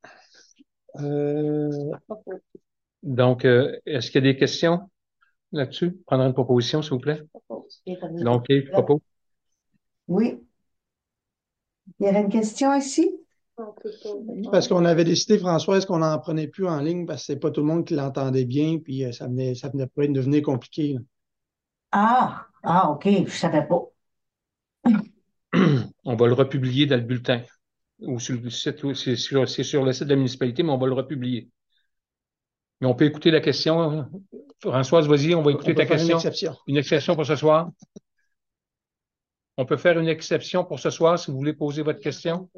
Donc, est-ce qu'il y a des questions là-dessus? Prendre une proposition, s'il vous plaît. Donc, Yves, propos. Oui. Il y avait une question ici? Parce qu'on avait décidé, Françoise, qu'on n'en prenait plus en ligne parce que c'est pas tout le monde qui l'entendait bien, puis ça venait pas de devenir compliqué, là. OK, je savais pas. On va le republier dans le bulletin. Ou sur le site, c'est sur le site de la municipalité, mais on va le republier. Mais on peut écouter la question. Françoise, vas-y, on va écouter ta question. Une exception. Une exception pour ce soir. On peut faire une exception pour ce soir si vous voulez poser votre question.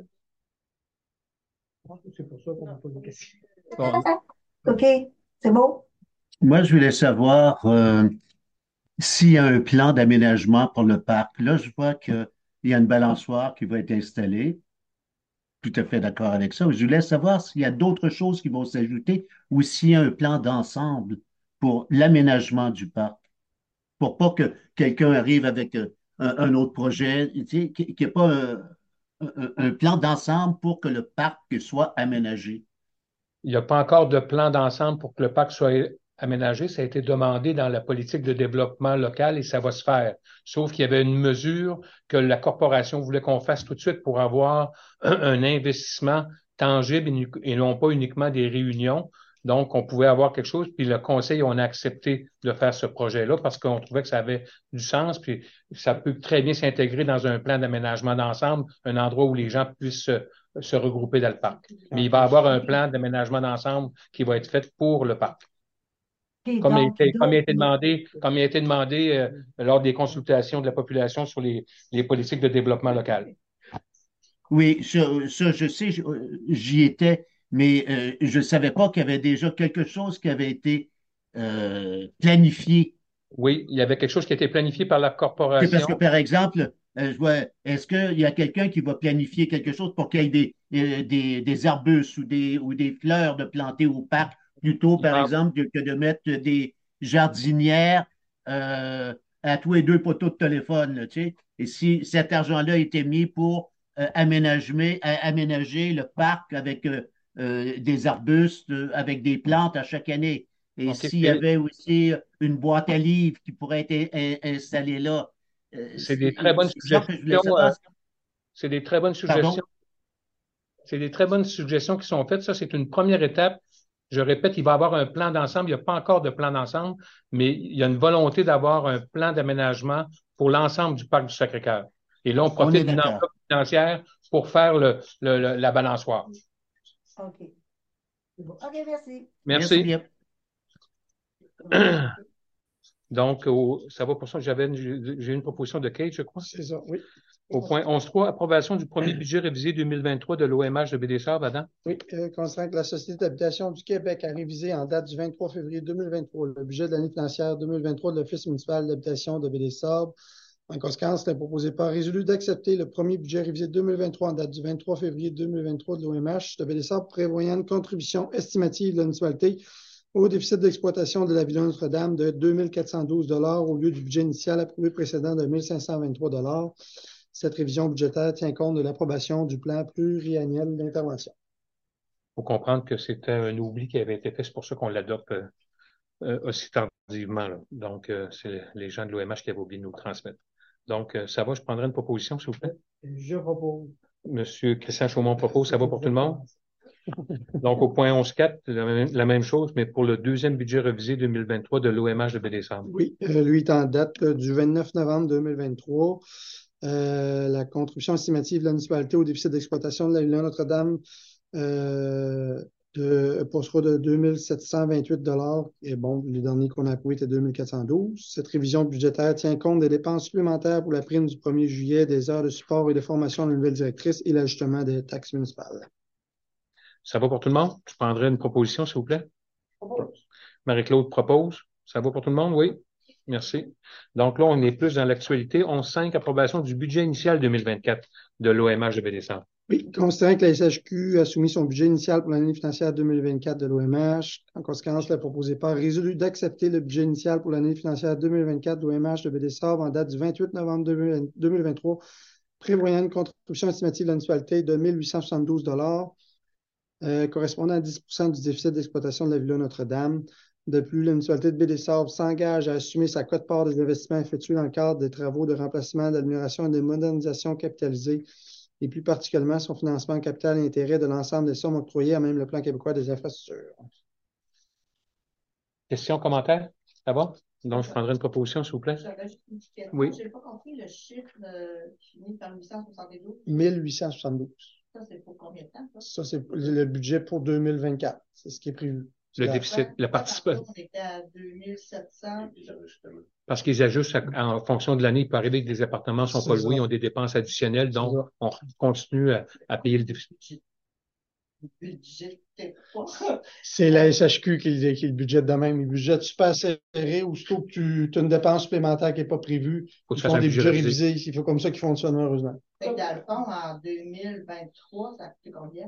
C'est pour ça qu'on a posé des questions. Bon. OK, c'est beau? Moi, je voulais savoir s'il y a un plan d'aménagement pour le parc. Là, je vois qu'il y a une balançoire qui va être installée. Tout à fait d'accord avec ça. Je voulais savoir s'il y a d'autres choses qui vont s'ajouter ou s'il y a un plan d'ensemble pour l'aménagement du parc. Pour pas que quelqu'un arrive avec un autre projet, tu sais, qu'il n'y ait pas un plan d'ensemble pour que le parc soit aménagé. Il n'y a pas encore de plan d'ensemble pour que le parc soit aménagé. Ça a été demandé dans la politique de développement local et ça va se faire. Sauf qu'il y avait une mesure que la corporation voulait qu'on fasse tout de suite pour avoir un investissement tangible et non pas uniquement des réunions. Donc, on pouvait avoir quelque chose. Puis le conseil, on a accepté de faire ce projet-là parce qu'on trouvait que ça avait du sens. Puis ça peut très bien s'intégrer dans un plan d'aménagement d'ensemble, un endroit où les gens puissent se regrouper dans le parc. Mais il va y avoir un plan d'aménagement d'ensemble qui va être fait pour le parc. Comme il a été demandé lors des consultations de la population sur les politiques de développement local. Oui, ça, je sais, j'y étais, mais je ne savais pas qu'il y avait déjà quelque chose qui avait été planifié. Oui, il y avait quelque chose qui a été planifié par la C'est corporation. parce que, par exemple, je vois, est-ce qu'il y a quelqu'un qui va planifier quelque chose pour qu'il y ait des arbustes ou des fleurs de planter au parc, plutôt, par exemple, que de mettre des jardinières à tous les deux poteaux de téléphone, là, tu sais? Et si cet argent-là était mis pour aménager le parc avec des arbustes, avec des plantes à chaque année. Et OK. s'il y avait aussi une boîte à livres qui pourrait être installée là, C'est des très bonnes c'est ça que je voulais suggestions. savoir. C'est des très bonnes suggestions. Pardon? C'est des très bonnes suggestions qui sont faites. Ça, c'est une première étape. Je répète, il va y avoir un plan d'ensemble. Il n'y a pas encore de plan d'ensemble, mais il y a une volonté d'avoir un plan d'aménagement pour l'ensemble du parc du Sacré-Cœur. Et là, on On est profite d'une d'accord. enveloppe financière pour faire la balançoire. OK. OK, merci. Merci Merci. bien. Donc, ça va pour ça. J'ai une proposition de Kate, je crois. C'est ça, oui. Au point 11.3, approbation du premier budget révisé 2023 de l'OMH de BDSAB, Adam. Oui, considérant que la Société d'habitation du Québec a révisé en date du 23 février 2023 le budget de l'année financière 2023 de l'Office municipal d'habitation de Baie-des-Sables. En conséquence, le proposé par résolu d'accepter le premier budget révisé 2023 en date du 23 février 2023 de l'OMH de Baie-des-Sables, prévoyant une contribution estimative de la municipalité au déficit d'exploitation de la Villa Notre-Dame de 2 412 au lieu du budget initial approuvé précédent de 1 523 Cette révision budgétaire tient compte de l'approbation du plan pluriannuel d'intervention. Il faut comprendre que c'était un oubli qui avait été fait. C'est pour ça qu'on l'adopte aussi tardivement, là. Donc, c'est les gens de l'OMH qui avaient oublié de nous le transmettre. Donc, ça va, je prendrai une proposition, s'il vous plaît. Je propose. Monsieur Christian Chaumont propose, ça va pour tout le monde? Donc, au point 11.4, la même chose, mais pour le deuxième budget révisé 2023 de l'OMH de Baie-des-Sables. Oui, lui est en date du 29 novembre 2023. La contribution estimative de la municipalité au déficit d'exploitation de la Villa Notre-Dame sera de 2 728 Et bon, le dernier qu'on a approuvé était 2 412. Cette révision budgétaire tient compte des dépenses supplémentaires pour la prime du 1er juillet, des heures de support et de formation de la nouvelle directrice et l'ajustement des taxes municipales. Ça va pour tout le monde? Je prendrai une proposition, s'il vous plaît. Marie-Claude propose. Ça va pour tout le monde? Oui. Merci. Donc là, on est plus dans l'actualité. 11.5, approbation du budget initial 2024 de l'OMH de Baie-des-Sables. Oui, considérant que la SHQ a soumis son budget initial pour l'année financière 2024 de l'OMH, en conséquence, la proposée par résolu d'accepter le budget initial pour l'année financière 2024 de l'OMH de Baie-des-Sables en date du 28 novembre 2023, prévoyant une contribution estimative de la municipalité de 1 872 correspondant à 10 du déficit d'exploitation de la Villa Notre-Dame. De plus, la municipalité de Baie-des-Sables s'engage à assumer sa quote-part des investissements effectués dans le cadre des travaux de remplacement, d'amélioration et de modernisation capitalisée, et plus particulièrement son financement en capital et intérêt de l'ensemble des sommes octroyées à même le plan québécois des infrastructures. Questions, commentaires? Ça va? Donc, je prendrai une proposition, s'il vous plaît. J'avais juste une petite question. Oui. Je n'ai pas compris le chiffre qui finit par 872. 1872. Ça, c'est pour combien de temps, ça? Ça, c'est le budget pour 2024. C'est ce qui est prévu. Le déficit, la participation. On était à 2700. Parce qu'ils ajustent en fonction de l'année. Il peut arriver que des appartements ne sont pas loués, ils ont des dépenses additionnelles, donc on continue à payer le déficit. C'est la SHQ qui le budget de même. Le budget super serré, aussitôt que tu as une dépense supplémentaire qui n'est pas prévue, Faut que ils ça font fasse un des budget budgets révisé. révisés. Il faut comme ça qu'ils fonctionnent, heureusement. Fait que dans le fond, en 2023, ça a coûté combien?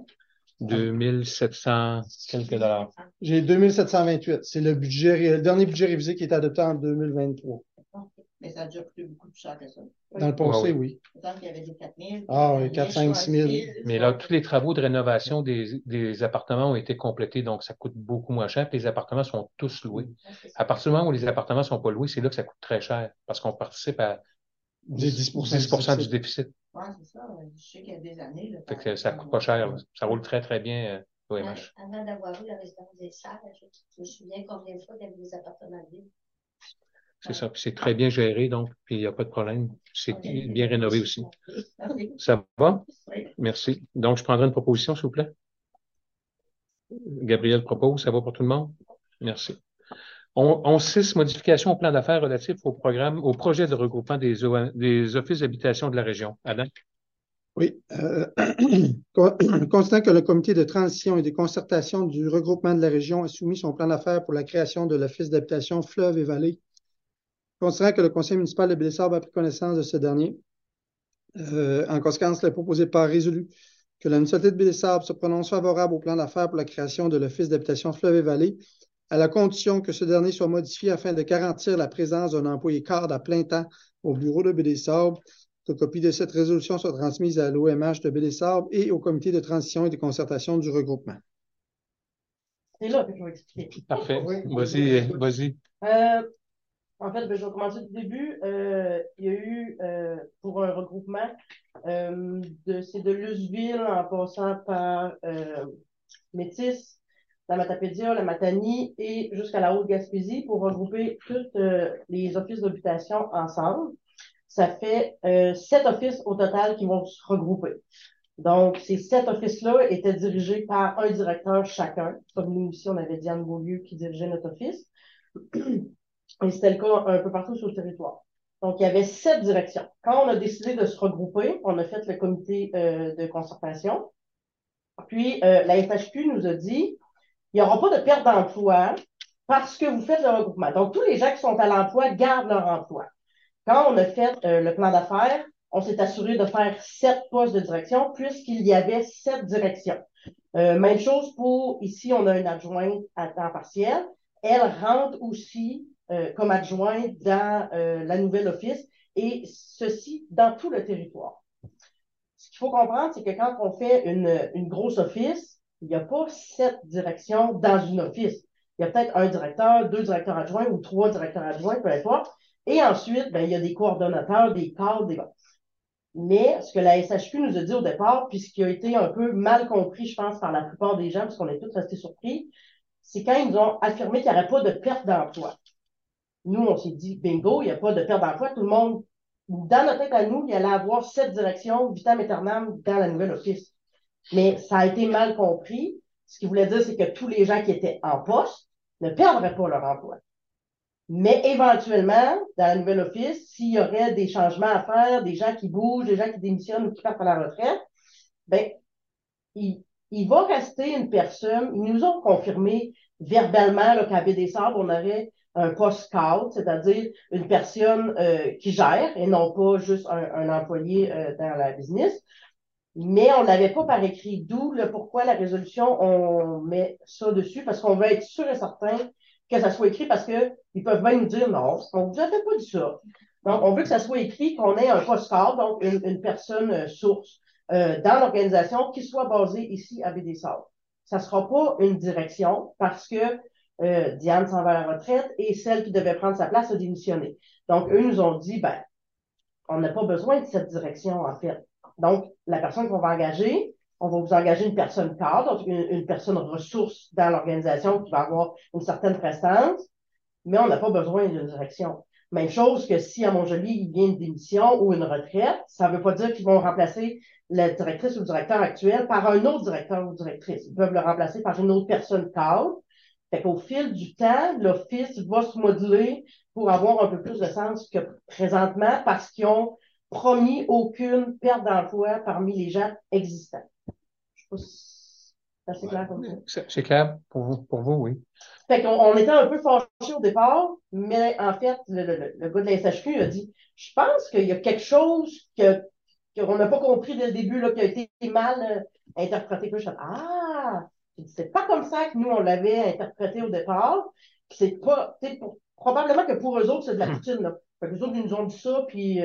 2700 quelques dollars. J'ai 2728. C'est le dernier budget révisé qui est adopté en 2023. Mais ça a déjà coûté beaucoup plus cher que ça. Dans le passé, oui. Il me semble qu'il y avait des 4 000. Ah oui, 4, 5, 6 000. Mais là, tous les travaux de rénovation des appartements ont été complétés, donc ça coûte beaucoup moins cher. Puis les appartements sont tous loués. À partir du moment où les appartements ne sont pas loués, c'est là que ça coûte très cher, parce qu'on participe à 10% du déficit. Oui, c'est ça. Je sais qu'il y a des années. Là, Fait que ça coûte pas cher, là. Ça roule très, très bien, l'OMH. Avant d'avoir eu la résidence des salles, je me souviens combien de fois il y avait des appartements vides. C'est ça. Puis c'est très bien géré, donc, puis il n'y a pas de problème. C'est bien rénové aussi. Merci. Ça va? Oui. Merci. Donc, je prendrai une proposition, s'il vous plaît. Gabriel propose. Ça va pour tout le monde? Merci. 11.6, modification au plan d'affaires relatif au projet de regroupement des offices d'habitation de la région. Adam? Oui. Considérant que le comité de transition et de concertation du regroupement de la région a soumis son plan d'affaires pour la création de l'office d'habitation Fleuve et Vallée, considérant que le conseil municipal de Baie-des-Sables a pris connaissance de ce dernier, en conséquence, il est proposé par résolu que la municipalité de Baie-des-Sables se prononce favorable au plan d'affaires pour la création de l'office d'habitation Fleuve et Vallée, à la condition que ce dernier soit modifié afin de garantir la présence d'un employé cadre à plein temps au bureau de Baie-des-Sables, que copie de cette résolution soit transmise à l'OMH de Baie-des-Sables et au comité de transition et de concertation du regroupement. C'est là que je vais expliquer. Parfait. Oui. Vas-y. En fait, je vais commencer du début. Il y a eu, pour un regroupement, c'est de Luseville en passant par Métis, la Matapédia, la Matanie et jusqu'à la Haute-Gaspésie pour regrouper tous les offices d'habitation ensemble. Ça fait 7 offices au total qui vont se regrouper. Donc, ces 7 offices-là étaient dirigés par un directeur chacun. Comme nous ici, on avait Diane Beaulieu qui dirigeait notre office. Et c'était le cas un peu partout sur le territoire. Donc, il y avait 7 directions. Quand on a décidé de se regrouper, on a fait le comité de concertation. Puis, la FHQ nous a dit, il n'y aura pas de perte d'emploi parce que vous faites le regroupement. Donc, tous les gens qui sont à l'emploi gardent leur emploi. Quand on a fait le plan d'affaires, on s'est assuré de faire 7 postes de direction puisqu'il y avait 7 directions. Même chose pour, ici, on a une adjointe à temps partiel. Elle rentre aussi comme adjointe dans la nouvelle office et ceci dans tout le territoire. Ce qu'il faut comprendre, c'est que quand on fait une grosse office, il n'y a pas 7 directions dans une office. Il y a peut-être un directeur, 2 directeurs adjoints ou 3 directeurs adjoints, peu importe. Et ensuite, ben, il y a des coordonnateurs, des cadres, des... Mais ce que la SHQ nous a dit au départ, puis ce qui a été un peu mal compris, je pense, par la plupart des gens, parce qu'on est tous restés surpris, c'est quand ils nous ont affirmé qu'il n'y aurait pas de perte d'emploi. Nous, on s'est dit, bingo, il n'y a pas de perte d'emploi. Tout le monde, dans notre tête à nous, il allait avoir 7 directions vitam aeternam dans la nouvelle office. Mais ça a été mal compris. Ce qui voulait dire, c'est que tous les gens qui étaient en poste ne perdraient pas leur emploi. Mais éventuellement, dans la nouvelle office, s'il y aurait des changements à faire, des gens qui bougent, des gens qui démissionnent ou qui partent à la retraite, ben, il va rester une personne. Ils nous ont confirmé verbalement qu'à Baie des Sables, on aurait un poste cadre, c'est-à-dire une personne qui gère et non pas juste un employé dans la business. Mais on n'avait pas par écrit, d'où le pourquoi la résolution, on met ça dessus, parce qu'on veut être sûr et certain que ça soit écrit, parce que ils peuvent même nous dire non, on vous avait pas dit ça. Donc, on veut que ça soit écrit, qu'on ait un poste cadre, donc une personne source dans l'organisation qui soit basée ici à Baie des Sables. Ça sera pas une direction, parce que Diane s'en va à la retraite et celle qui devait prendre sa place a démissionné. Donc, eux nous ont dit, ben, on n'a pas besoin de cette direction, en fait. Donc, la personne qu'on va engager, on va vous engager une personne cadre, donc une personne ressource dans l'organisation qui va avoir une certaine prestance, mais on n'a pas besoin d'une direction. Même chose que si à Montjoly, il vient une démission ou une retraite, ça ne veut pas dire qu'ils vont remplacer la directrice ou le directeur actuel par un autre directeur ou directrice. Ils peuvent le remplacer par une autre personne cadre. Fait qu'au fil du temps, l'office va se moduler pour avoir un peu plus de sens que présentement parce qu'ils ont promis aucune perte d'emploi parmi les gens existants. Je sais pas si c'est assez clair comme ça. C'est clair pour vous, oui. Fait qu'on était un peu fâchés au départ, mais en fait, le gars de la SHQ a dit, je pense qu'il y a quelque chose qu'on n'a pas compris dès le début, là, qui a été mal interprété. Puis je fais, c'est pas comme ça que nous, on l'avait interprété au départ. C'est pas, probablement que pour eux autres, c'est de la poutine, là. Fait que eux autres, ils nous ont dit ça, puis,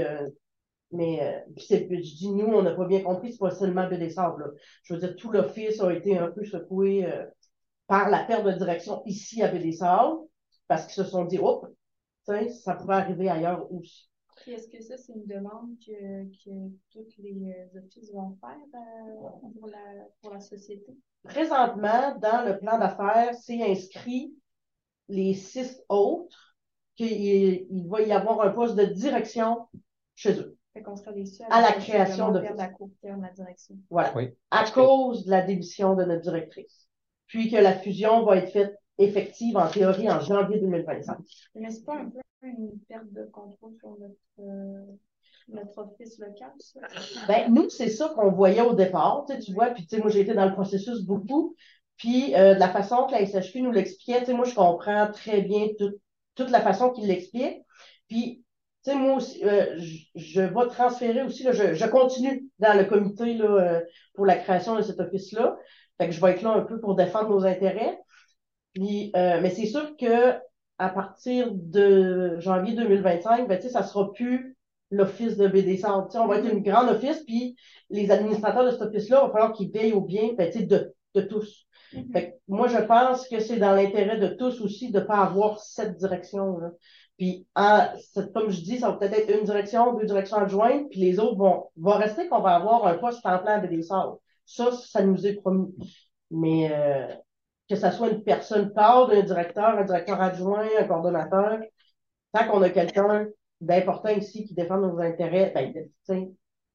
je dis, nous, on n'a pas bien compris, c'est pas seulement Baie des Sables, là. Je veux dire, tout l'office a été un peu secoué, par la perte de direction ici à Baie des Sables, parce qu'ils se sont dit, oh, ça pourrait arriver ailleurs aussi. Puis est-ce que ça, c'est une demande que tous les offices vont faire pour la société? Présentement, dans le plan d'affaires, c'est inscrit les 6 autres qu'il va y avoir un poste de direction chez eux. Fait qu'on sera déçus à la création de la court terme, la direction. Voilà. Oui. À cause de la démission de notre directrice. Puis que la fusion va être faite effective en théorie en janvier 2025. Mais c'est pas un peu une perte de contrôle sur notre office local, ça? Ben, nous, c'est ça qu'on voyait au départ, tu vois, puis moi, j'ai été dans le processus beaucoup, puis de la façon que la SHQ nous l'expliquait, moi, je comprends très bien toute la façon qu'il l'explique, puis, moi aussi, je vais transférer aussi, là, je continue dans le comité là, pour la création de cet office-là, fait que je vais être là un peu pour défendre nos intérêts, puis, mais c'est sûr que à partir de janvier 2025, ben, ça sera plus l'office de Baie des Sables. On va être une grande office, puis les administrateurs de cet office-là, il va falloir qu'ils veillent au bien ben, de tous. Fait que moi, je pense que c'est dans l'intérêt de tous aussi de ne pas avoir cette direction-là. Puis, comme je dis, ça va peut-être être une direction, deux directions adjointes, puis les autres vont rester qu'on va avoir un poste en plein avec des salles. Ça nous est promis. Mais que ça soit une personne cadre, un directeur adjoint, un coordonnateur, tant qu'on a quelqu'un d'important ici qui défend nos intérêts, ben, tu sais,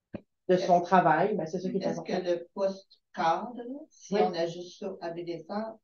de son travail, ben, c'est ça qui est Est-ce important. que le poste cadre, si Oui. on ajuste ça à BDSA,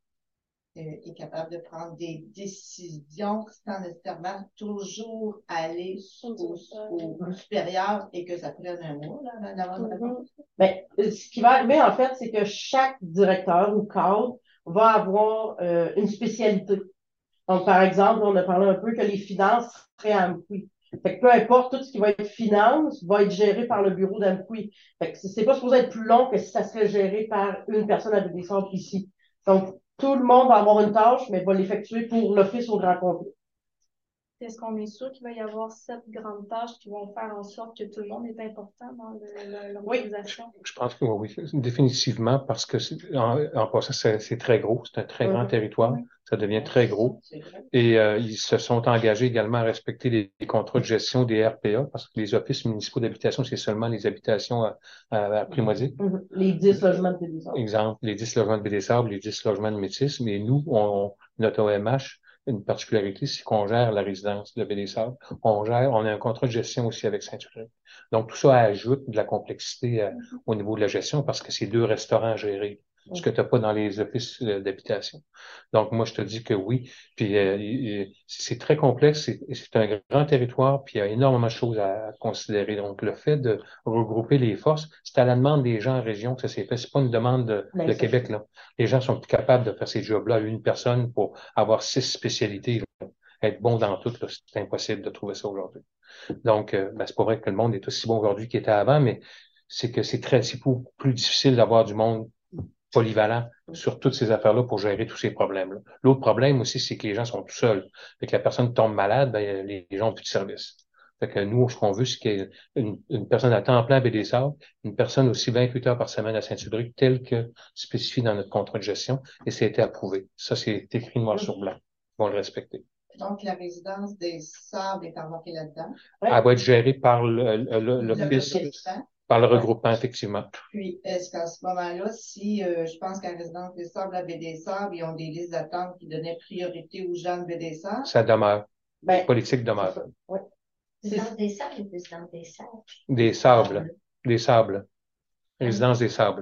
est capable de prendre des décisions sans nécessairement toujours aller au supérieur et que ça prenne un mois, là, d'avoir une réponse? Ben, ce qui va arriver, en fait, c'est que chaque directeur ou cadre va avoir une spécialité. Donc, par exemple, on a parlé un peu que les finances seraient à Amqui. Fait que peu importe, tout ce qui va être finance va être géré par le bureau d'Amqui. Fait que c'est pas supposé être plus long que si ça serait géré par une personne avec des centres ici. Donc, tout le monde va avoir une tâche, mais va l'effectuer pour l'office au grand complet. Est-ce qu'on est sûr qu'il va y avoir cette grande tâche qui vont faire en sorte que tout le monde est important dans l'organisation? Je pense que oui, définitivement, parce que en passant, c'est très gros, c'est un très grand territoire, ça devient très gros. Et ils se sont engagés également à respecter les contrats de gestion des RPA, parce que les offices municipaux d'habitation, c'est seulement les habitations à prix modique. Les 10 logements de BDSA. Exemple, les 10 logements de BDSA, les 10 logements de Métis, mais nous, notre OMH, une particularité, c'est qu'on gère la résidence de BDSA. On a un contrat de gestion aussi avec Saint-Uric. Donc, tout ça ajoute de la complexité au niveau de la gestion parce que c'est 2 restaurants à gérer, ce que tu n'as pas dans les offices d'habitation. Donc, moi, je te dis que oui. Puis, c'est très complexe, c'est un grand territoire, puis il y a énormément de choses à considérer. Donc, le fait de regrouper les forces, c'est à la demande des gens en région que ça s'est fait. C'est pas une demande de Québec, là. Les gens sont plus capables de faire ces jobs-là. Une personne pour avoir 6 spécialités, là. Être bon dans toutes, c'est impossible de trouver ça aujourd'hui. Donc, c'est pas vrai que le monde est aussi bon aujourd'hui qu'il était avant, mais c'est que c'est beaucoup plus difficile d'avoir du monde polyvalent sur toutes ces affaires-là pour gérer tous ces problèmes-là. L'autre problème aussi, c'est que les gens sont tout seuls. Fait que la personne tombe malade, ben, les gens ont plus de service. Fait que nous, ce qu'on veut, c'est qu'il y ait une personne à temps plein à BDSA, une personne aussi 28 heures par semaine à Saint-Sulpice, telle que spécifié dans notre contrat de gestion, et ça a été approuvé. Ça, c'est écrit noir sur blanc. Ils vont le respecter. Donc, la résidence des Sables est embarquée là-dedans. Elle va être gérée par l'office, par le regroupement, effectivement. Puis, est-ce qu'à ce moment-là, si je pense qu'à la résidence des Sables, à BD-Sables, ils ont des listes d'attente qui donnaient priorité aux gens de BD-Sables? Ça demeure. La politique demeure. Oui. Résidence des Sables ou résidence des Sables? Des Sables. Des Sables. Résidence des Sables.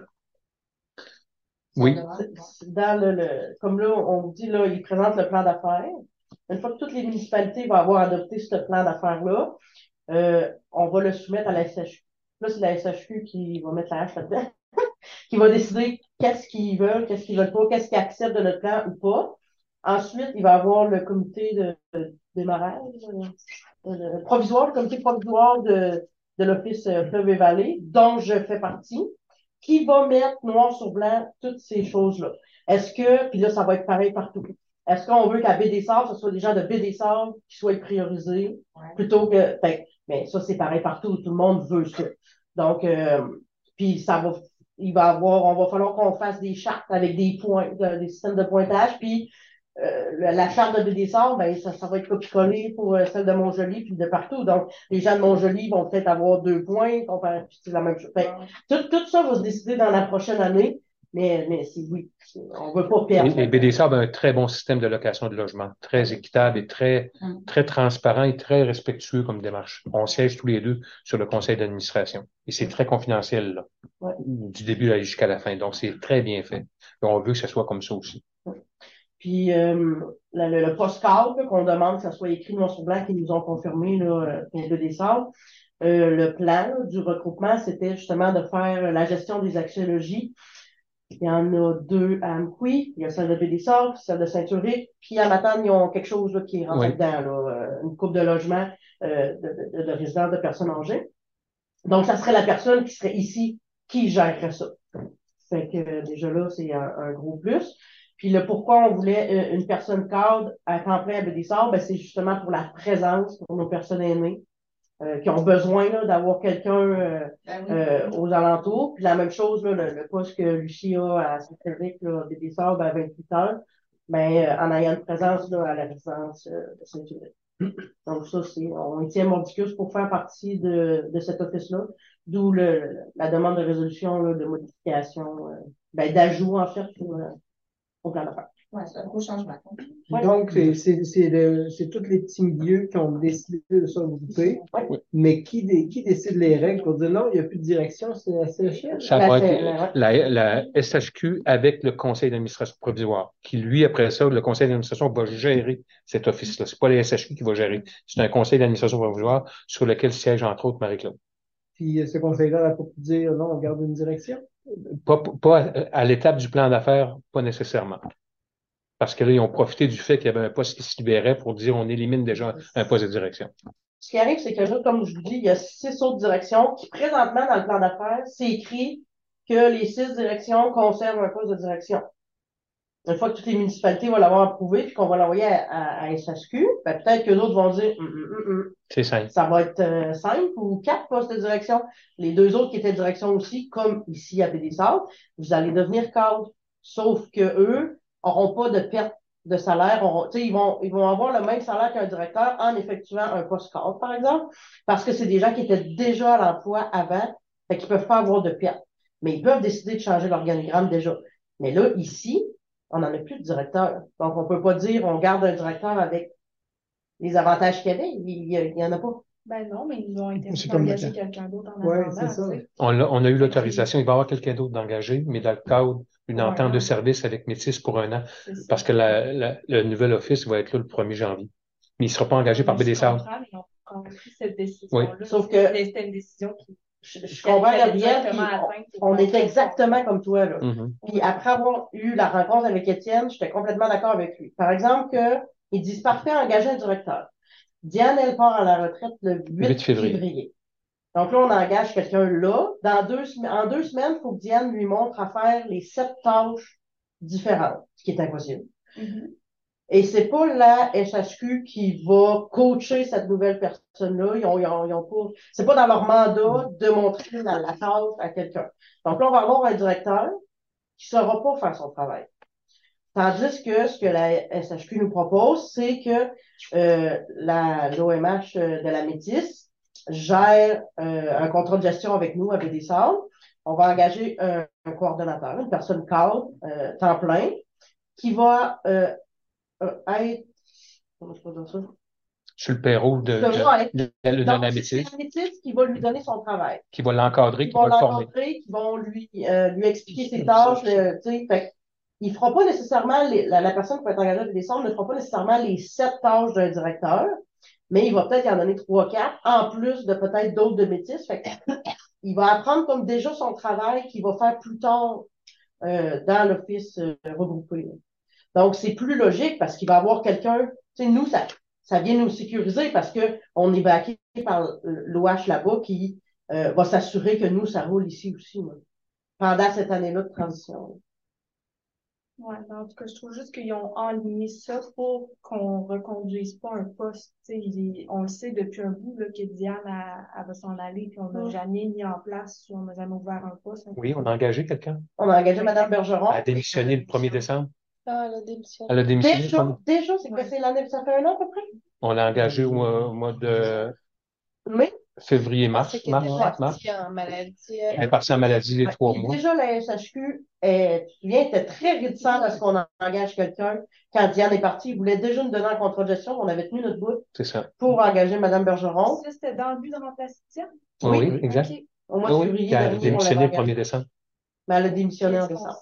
Oui. Dans comme là, on dit, là, ils présentent le plan d'affaires. Une fois que toutes les municipalités vont avoir adopté ce plan d'affaires-là, on va le soumettre à la SHQ. Là, c'est la SHQ qui va mettre la hache là-dedans, qui va décider qu'est-ce qu'ils veulent, qu'est-ce qu'ils veulent pas, qu'est-ce qu'ils acceptent de notre plan ou pas. Ensuite, il va y avoir le comité de démarrage, le comité provisoire de l'Office Fleuve et Vallée, dont je fais partie, qui va mettre noir sur blanc toutes ces choses-là. Puis là, ça va être pareil partout. Est-ce qu'on veut qu'à BDSA, ce soit des gens de BDSA qui soient priorisés plutôt que, mais ça, c'est pareil partout. Tout le monde veut ça. Donc, puis on va falloir qu'on fasse des chartes avec des points, des systèmes de pointage. Puis, la charte de BDSA, ben, ça va être copié-collé pour celle de Montjoly puis de partout. Donc, les gens de Montjoly vont peut-être avoir 2 points, c'est la même chose. Tout ça va se décider dans la prochaine année. Mais oui, on veut pas perdre. Et BDSA a un très bon système de location de logement, très équitable et très transparent et très respectueux comme démarche. On siège tous les 2 sur le conseil d'administration. Et c'est très confidentiel, là, du début jusqu'à la fin. Donc, c'est très bien fait. Et on veut que ce soit comme ça aussi. Puis, le post-cadre qu'on demande que ça soit écrit noir sur blanc, qu'ils nous ont confirmé, là, 2 décembre. Le plan du regroupement, c'était justement de faire la gestion des axiologies. Il y en a 2 à Amqui, il y a celle de BDSA, celle de Saint-Uric, puis à Matane, ils ont quelque chose là, qui est rentré dedans, là, une couple de logements de résidents de personnes âgées. Donc, ça serait la personne qui serait ici qui gérerait ça. Fait que déjà là, c'est un gros plus. Puis le pourquoi on voulait une personne cadre à temps plein à BDSA, ben, c'est justement pour la présence pour nos personnes aînées. qui ont besoin là, d'avoir quelqu'un Ben oui. aux alentours. Puis la même chose, là, le poste que Lucie a à Saint-Frédéric, là, des sorts à 28 heures, mais en ayant une présence là, à la résidence de Saint-Frédéric. Donc ça, on y tient mordicus pour faire partie de cet office-là, d'où la demande de résolution, là, de modification, d'ajout, en fait, au plan d'affaires. Ouais, c'est un gros changement. Ouais. Donc, c'est tous les petits milieux qui ont décidé de se regrouper, Ouais. mais qui décide les règles pour dire non, il n'y a plus de direction, c'est la CHL? Ça La va C- être la SHQ avec le conseil d'administration provisoire, qui lui, après ça, le conseil d'administration va gérer cet office-là. C'est pas les SHQ qui va gérer. C'est un conseil d'administration provisoire sur lequel siège, entre autres, Marie-Claude. Puis ce conseil-là n'a pas pu dire non, on garde une direction. Pas à l'étape du plan d'affaires, pas nécessairement. Parce que là, ils ont profité du fait qu'il y avait un poste qui se libérait pour dire on élimine déjà un poste de direction. Ce qui arrive, c'est que là, comme je vous dis, il y a 6 autres directions qui, présentement, dans le plan d'affaires, c'est écrit que les 6 directions conservent un poste de direction. Une fois que toutes les municipalités vont l'avoir approuvé puis qu'on va l'envoyer à SHQ, ben, peut-être que d'autres vont dire C'est simple. ça va être 5 ou 4 postes de direction. Les 2 autres qui étaient de direction aussi, comme ici à PDSAL, vous allez devenir cadre. Sauf que eux auront pas de perte de salaire. Ils vont avoir le même salaire qu'un directeur en effectuant un poste cadre, par exemple, parce que c'est des gens qui étaient déjà à l'emploi avant, fait qu'ils peuvent pas avoir de perte. Mais ils peuvent décider de changer l'organigramme déjà. Mais là, ici, on n'en a plus de directeur. Donc, on peut pas dire on garde un directeur avec les avantages qu'il y avait. Il y en a pas. Ben non, mais ils ont été C'est comme engager le cas. quelqu'un d'autre en Ouais, attendant, c'est ça. tu sais. On a eu l'autorisation. Il va y avoir quelqu'un d'autre d'engagé, mais dans le cadre d'une Pour un entente de an. service avec Métis pour un an. C'est ça. Parce que le nouvel office va être là le 1er janvier. Mais il ne sera pas engagé par Je BDSAL. comprends, mais ils ont quand même pris cette décision-là. Oui. Sauf que C'était une décision qui je comprends allait Gabriel, puis directement atteindre tes on était contrats. exactement comme toi, là. Mhm. Puis après avoir eu la rencontre avec Étienne, j'étais complètement d'accord avec lui. Par exemple, ils disent parfait, engager un directeur. Diane, elle part à la retraite le 8 février. Donc là, on engage quelqu'un là. En 2 semaines, il faut que Diane lui montre à faire les 7 tâches différentes, ce qui est impossible. Mhm. Et c'est pas la SHQ qui va coacher cette nouvelle personne-là. Ils ont pas, c'est pas dans leur mandat de montrer la tâche à quelqu'un. Donc là, on va avoir un directeur qui saura pas faire son travail. Tandis que ce que la SHQ nous propose, c'est que l'OMH de la Métis gère un contrat de gestion avec nous, avec des salles. On va engager un coordonnateur, une personne cadre, temps plein, qui va être... Comment je peux dire ça? Sur le payroll de la Métis. C'est la Métis qui va lui donner son travail. Qui va l'encadrer, qui va le former. Qui vont lui expliquer ses tâches. Il fera pas nécessairement, la personne qui va être engagée avec des centres ne fera pas nécessairement les 7 tâches d'un directeur, mais il va peut-être y en donner 3, 4, en plus de peut-être d'autres de Métis. Fait il va apprendre comme déjà son travail qu'il va faire plus tard dans l'office regroupé. Donc, c'est plus logique parce qu'il va avoir quelqu'un, tu sais, nous, ça vient nous sécuriser parce que on est backé par l'OH là-bas qui va s'assurer que nous, ça roule ici aussi, là, pendant cette année-là de transition. Ouais, en tout cas, je trouve juste qu'ils ont enligné ça pour qu'on reconduise pas un poste. On le sait depuis un bout là, que Diane elle va s'en aller, puis on n'a jamais mis en place, on n'a jamais ouvert un poste. Oui, on a engagé quelqu'un. On a engagé Mme Bergeron. Elle a démissionné le 1er décembre. Ah, elle a démissionné. Elle a démissionné. Déjà, c'est quoi, c'est l'année, ça fait un an à peu près? On l'a engagé au mois de mai? Février, mars. Elle est partie en maladie. Elle est partie en maladie les 3 mois. Déjà, la SHQ, tu te souviens, était très réticente à ce qu'on engage quelqu'un. Quand Diane est partie, il voulait déjà nous donner un contrat de gestion. On avait tenu notre bout pour engager Mme Bergeron. Ça, c'était dans le but de remplacer Diane? Oui, exact. Okay. Au mois de février. Elle a démissionné le 1er décembre. Mais elle a démissionné en décembre.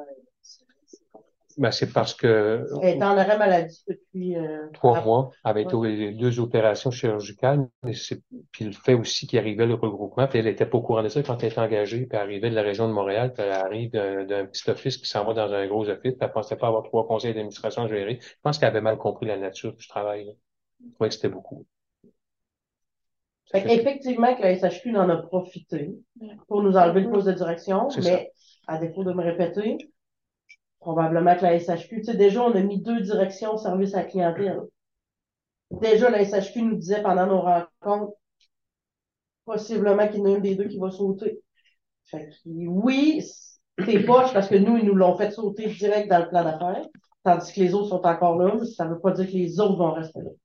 Ben, c'est parce que. Elle est en arrêt maladie depuis 3 mois, avec 2 opérations chirurgicales. Puis le fait aussi qu'il arrivait le regroupement, puis elle était pas au courant de ça quand elle était engagée, puis elle arrivait de la région de Montréal, puis elle arrive d'un petit office qui s'en va dans un gros office, puis elle pensait pas avoir 3 conseils d'administration à gérer. Je pense qu'elle avait mal compris la nature du travail, là. Je trouvais que c'était beaucoup. Effectivement, que la SHQ en a profité pour nous enlever le poste de direction, mais à défaut de me répéter, probablement que la SHQ, tu sais, déjà, on a mis 2 directions au service à la clientèle. Déjà, la SHQ nous disait pendant nos rencontres, possiblement qu'il y en a une des deux qui va sauter. Fait que, oui, c'est poche parce que nous, ils nous l'ont fait sauter direct dans le plan d'affaires, tandis que les autres sont encore là, mais ça ne veut pas dire que les autres vont rester là.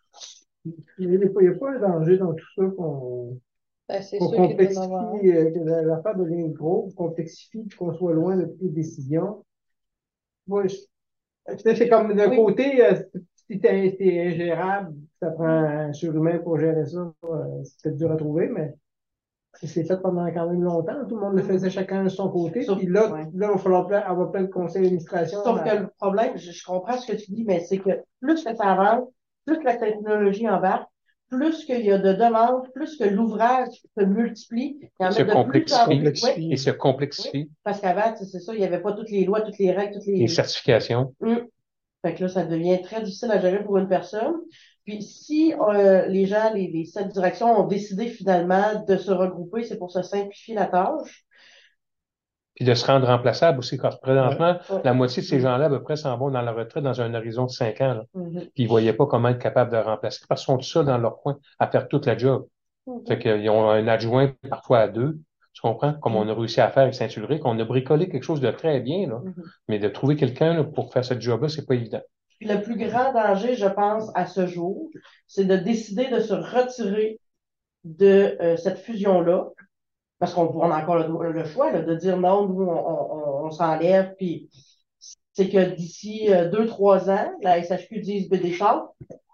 Il n'y a pas un danger dans tout ça qu'on C'est qu'on sûr qu'il doit y en complexifie, avoir un. que l'affaire devient gros, qu'on complexifie, puis qu'on soit loin de toutes les décisions. Moi, c'est comme d'un Oui. côté, si c'est ingérable, ça prend un surhumain pour gérer ça, c'est peut-être dur à trouver, mais c'est fait pendant quand même longtemps. Tout le monde le faisait chacun de son côté. Sauf- Puis là, ouais. là, il va falloir avoir plein de conseils d'administration. Sauf que le problème, je comprends ce que tu dis, mais c'est que plus que ça avance, plus que la technologie embarque, plus qu'il y a de demandes, plus que l'ouvrage se multiplie, il y en Se a de plus en complexifie. plus. Oui, Et se complexifie. oui, parce qu'avant, c'est ça, il n'y avait pas toutes les lois, toutes les règles, toutes Les les... certifications. Fait que là, ça devient très difficile à gérer pour une personne. Puis si les gens, les 7 directions ont décidé finalement de se regrouper, c'est pour se simplifier la tâche. Puis de se rendre remplaçable aussi, car présentement, Ouais. la moitié de ces gens-là, à peu près, s'en vont dans la retraite dans un horizon de 5 ans. Là. Mhm. Puis ils voyaient pas comment être capables de remplacer, parce qu'ils sont tout seuls dans leur coin à faire toute la job. Fait qu'ils ont un adjoint parfois à 2, tu comprends? Comme on a réussi à faire avec Saint-Ulrich, on a bricolé quelque chose de très bien, là. Mais de trouver quelqu'un là, pour faire cette job-là, c'est pas évident. Puis le plus grand danger, je pense, à ce jour, c'est de décider de se retirer de cette fusion-là, parce qu'on a encore le choix là, de dire non, nous, on s'enlève, puis c'est que d'ici 2-3 ans, la SHQ dise BDCHAR,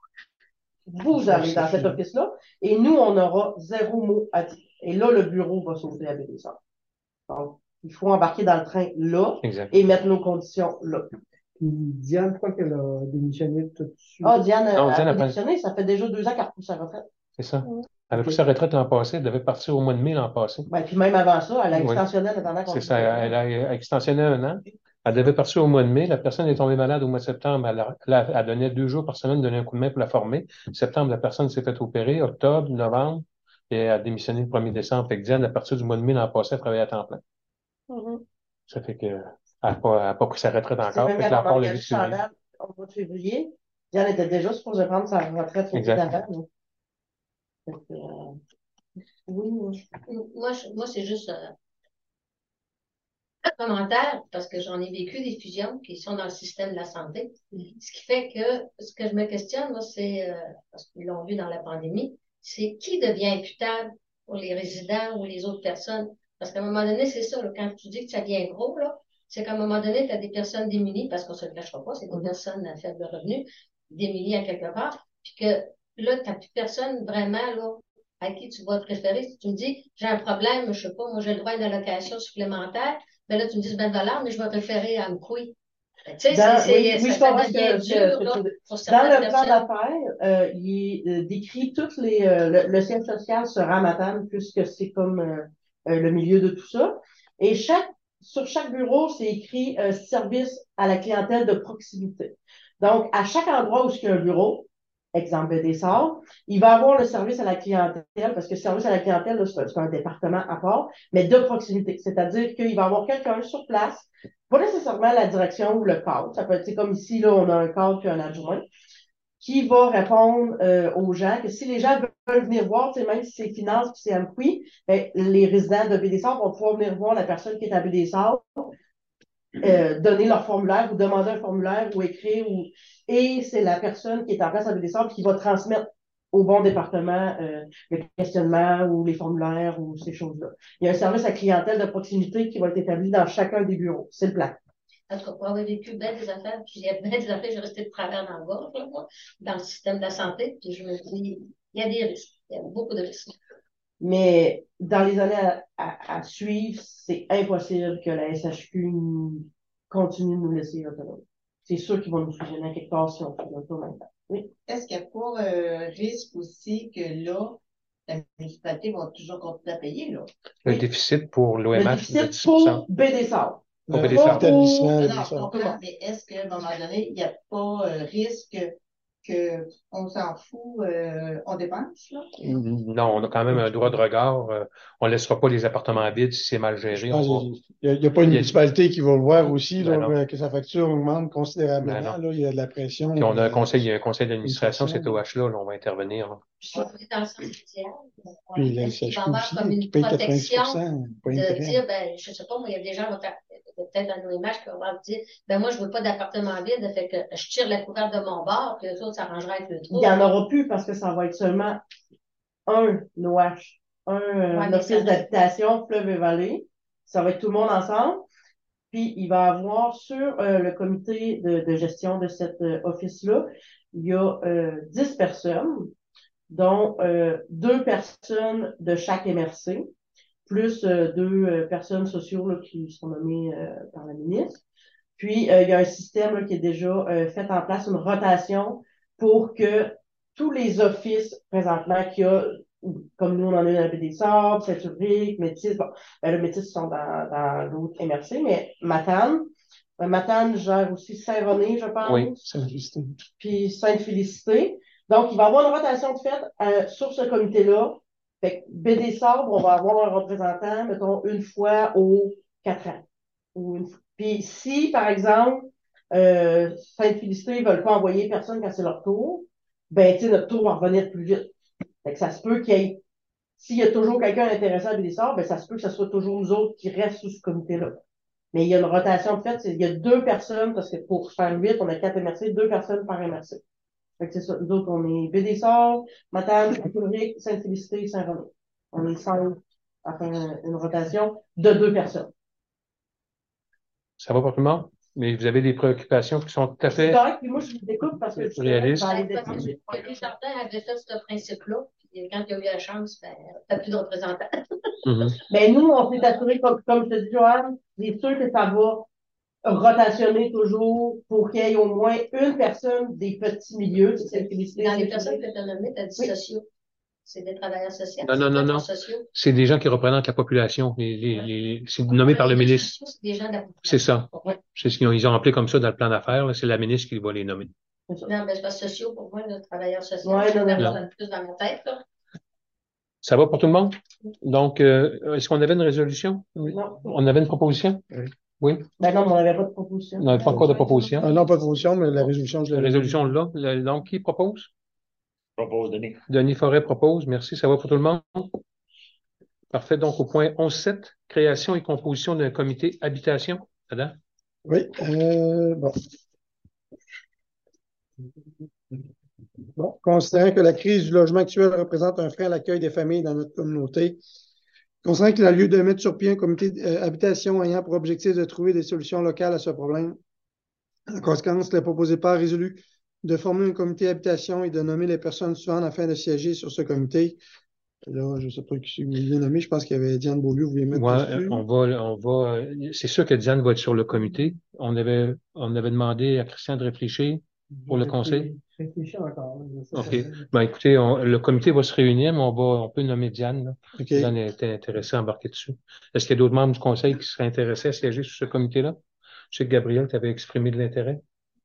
vous allez dans cet office-là, et nous, on aura 0 mot à dire. Et là, le bureau va sauter à BDCHAR. Donc, il faut embarquer dans le train là Exact. et mettre nos conditions là. Puis Diane, je crois qu'elle a démissionné tout de suite. Ah, Diane Non, a Diane a pas pas- démissionné, ça fait déjà 2 ans qu'elle repousse sa retraite. C'est ça. Elle avait pris sa retraite l'an passé, elle devait partir au mois de mai l'an passé. Ouais, puis même avant ça, elle a Oui. extensionné en attendant qu'on C'est ça, elle a extensionné 1 an. Elle devait partir au mois de mai. La personne est tombée malade au mois de septembre. Elle donnait 2 jours par semaine, donnait un coup de main pour la former. Septembre, la personne s'est fait opérer. Octobre, novembre, et elle a démissionné le 1er décembre. Fait que Diane, à partir du mois de mai l'an passé, elle travaillait à temps plein. Ça fait que elle n'a pas pris sa retraite C'est encore. même Fait que quand on l'encore a le engagé 8 février. Chantal au mois de février, Diane était déjà supposée prendre sa retraite au bout Exact. d'avant. Fait que, oui. Moi, c'est juste un commentaire, parce que j'en ai vécu des fusions qui sont dans le système de la santé. Ce qui fait que ce que je me questionne, moi, c'est, parce qu'ils l'ont vu dans la pandémie, c'est qui devient imputable pour les résidents ou les autres personnes. Parce qu'à un moment donné, c'est ça, là, quand tu dis que ça devient gros, là, c'est qu'à un moment donné, tu as des personnes démunies, parce qu'on se le cachera pas, c'est des personnes à faible revenu, démunies à quelque part, puis que là, tu n'as plus personne vraiment, là, à qui tu vas te référer. Si tu me dis, j'ai un problème, je sais pas, moi, j'ai le droit à une allocation supplémentaire, ben là, tu me dis $20, mais je vais te référer à Mkoui. Tu sais, Oui, je ça comprends devient ce dur, que là, tu dis. pour Dans certaines le plan personnes. d'affaires, il décrit toutes le siège social se ramatane puisque c'est comme le milieu de tout ça. Et sur chaque bureau, c'est écrit service à la clientèle de proximité. Donc, à chaque endroit où il y a un bureau, exemple des sorts, il va avoir le service à la clientèle, parce que le service à la clientèle, là, c'est un département à part, mais de proximité. C'est-à-dire qu'il va avoir quelqu'un sur place, pas nécessairement la direction ou le cadre. Ça peut être comme ici, là, on a un cadre puis un adjoint, qui va répondre aux gens que si les gens veulent venir voir, même si c'est finance puis c'est Amqui, ben, les résidents de BDSAR vont pouvoir venir voir la personne qui est à BDSAR, donner leur formulaire ou demander un formulaire ou écrire et c'est la personne qui est en place à BDSAR qui va transmettre au bon département le questionnement ou les formulaires ou ces choses-là. Il y a un service à clientèle de proximité qui va être établi dans chacun des bureaux. C'est le plan. En tout cas, pour avoir vécu bien des affaires, puis il y a bien des affaires, j'ai resté de travers dans le gorge, là, moi, dans le système de la santé, puis je me dis, il y a des risques, il y a beaucoup de risques. Mais dans les années à suivre, c'est impossible que la SHQ continue de nous laisser autonomes. C'est sûr qu'ils vont nous fusionner à quelque part si on fait ça maintenant. Oui. Est-ce qu'il n'y a pas risque aussi que là, la municipalité va toujours continuer à payer, là? Le déficit pour Le l'OMH de déficit 10 pour BDSAR. Pour Le BDSAR. établissement, Non, ça. je comprends, mais est-ce qu'à un moment donné, il n'y a pas risque qu'on s'en fout, on dépense, là? Non, on a quand même un droit de regard. On laissera pas les appartements vides si c'est mal Je géré. pense On va... qu'il n'y a pas une Il y a- municipalité qui va le voir aussi, Ben là, non, que sa facture augmente ben considérablement. non. Là, il y a de la Puis pression on a un conseil, il y a un conseil d'administration, d'administration. cet OH-là, là, on va intervenir. Là. Puis si on est dans le centre social, Puis la est-ce qu'il va y SHQ avoir aussi, comme qui une paye protection 90%, pas de intérêt. dire, ben, je sais pas, moi, il y a des gens, peut-être dans nos images, qui vont avoir dire, ben, moi, je veux pas d'appartement vide, fait que je tire la couverte de mon bord, puis eux autres s'arrangeraient avec le Il trou. n'y en aura plus parce que ça va être seulement un OH, un mais office d'habitation fleuve et vallée. Ça va être tout le monde ensemble. Puis, il va y avoir sur le comité de gestion de cet office-là, il y a 10 personnes, dont 2 personnes de chaque MRC, plus 2 personnes sociaux là, qui sont nommées par la ministre. Puis, il y a un système là, qui est déjà fait en place, une rotation pour que tous les offices présentement qu'il y a, comme nous, on en a dans la baie des Sables, Saint-Ulrich, Métis, bon, le Métis sont dans l'autre MRC, mais Matane gère aussi Saint-René, je pense. Oui. Sainte-Félicité. Puis Sainte-Félicité. Donc, il va y avoir une rotation de fait sur ce comité-là. Fait que baie des Sables, on va avoir un représentant, mettons, une fois aux 4 ans. Puis si, par exemple, Sainte-Félicité ne veulent pas envoyer personne quand c'est leur tour, ben, tu sais, notre tour va revenir plus vite. Fait que ça se peut qu'il y ait, s'il y a toujours quelqu'un intéressant à Bédessard, ben, ça se peut que ce soit toujours nous autres qui restent sous ce comité-là. Mais il y a une rotation de fait, il y a 2 personnes, parce que pour faire 8, on a 4 MRC, 2 personnes par MRC. Fait que c'est ça. Nous autres, on est Bédessard, Matane, Saint-Ulrich, Sainte-Félicité, Saint-René. On est 5 à faire une rotation de 2 personnes. Ça va pour tout le monde? Mais vous avez des préoccupations qui sont tout à C'est fait correct, puis moi, je vous écoute parce que je réalistes. dans les Parce détails. que les jardins avaient fait ce principe-là, puis quand il y a eu la chance, ben, t'as plus de représentants. Mais nous, on s'est assuré, comme je te dis, Joanne, c'est sûr que ça va rotationner toujours pour qu'il y ait au moins une personne des petits milieux. Dans les personnes que tu as nommées, tu as dit sociaux. C'est des travailleurs sociaux. Non. C'est des gens qui représentent la population. C'est nommé par le ministre. C'est des gens de la population. C'est ça. Ouais. C'est ce qu'ils ont, ils ont appelé comme ça dans le plan d'affaires. Là. C'est la ministre qui va les nommer. Non, ben, c'est pas sociaux pour moi, le travailleur social. Ouais, Ça non. sonne plus dans ma tête, là. Ça va pour tout le monde? Donc, est-ce qu'on avait une résolution? Non. On avait une proposition? Oui. Ben non, mais on n'avait pas de proposition. On n'avait pas encore de proposition. Non, pas de proposition, mais la résolution, je La l'avais. résolution là. Donc, qui propose? Propose Denis. Denis Forêt propose. Merci. Ça va pour tout le monde? Parfait. Donc, au point 11.7, création et composition d'un comité habitation. Adam? Oui, bon. Bon, considérant que la crise du logement actuel représente un frein à l'accueil des familles dans notre communauté, considérant qu'il a lieu de mettre sur pied un comité d'habitation ayant pour objectif de trouver des solutions locales à ce problème. En conséquence, le proposé pas résolu de former un comité d'habitation et de nommer les personnes suivantes afin de siéger sur ce comité. Là, je ne sais pas qui vous voulez nommer. Je pense qu'il y avait Diane Beaulieu, vous voulez mettre dessus. C'est sûr que Diane va être sur le comité. On avait demandé à Christian de réfléchir pour le conseil. Réfléchir encore. OK. Ben, écoutez, le comité va se réunir, mais on peut nommer Diane, là. Okay. Diane était intéressée à embarquer dessus. Est-ce qu'il y a d'autres membres du conseil qui seraient intéressés à siéger sur ce comité-là? Je sais que Gabriel, tu avais exprimé de l'intérêt.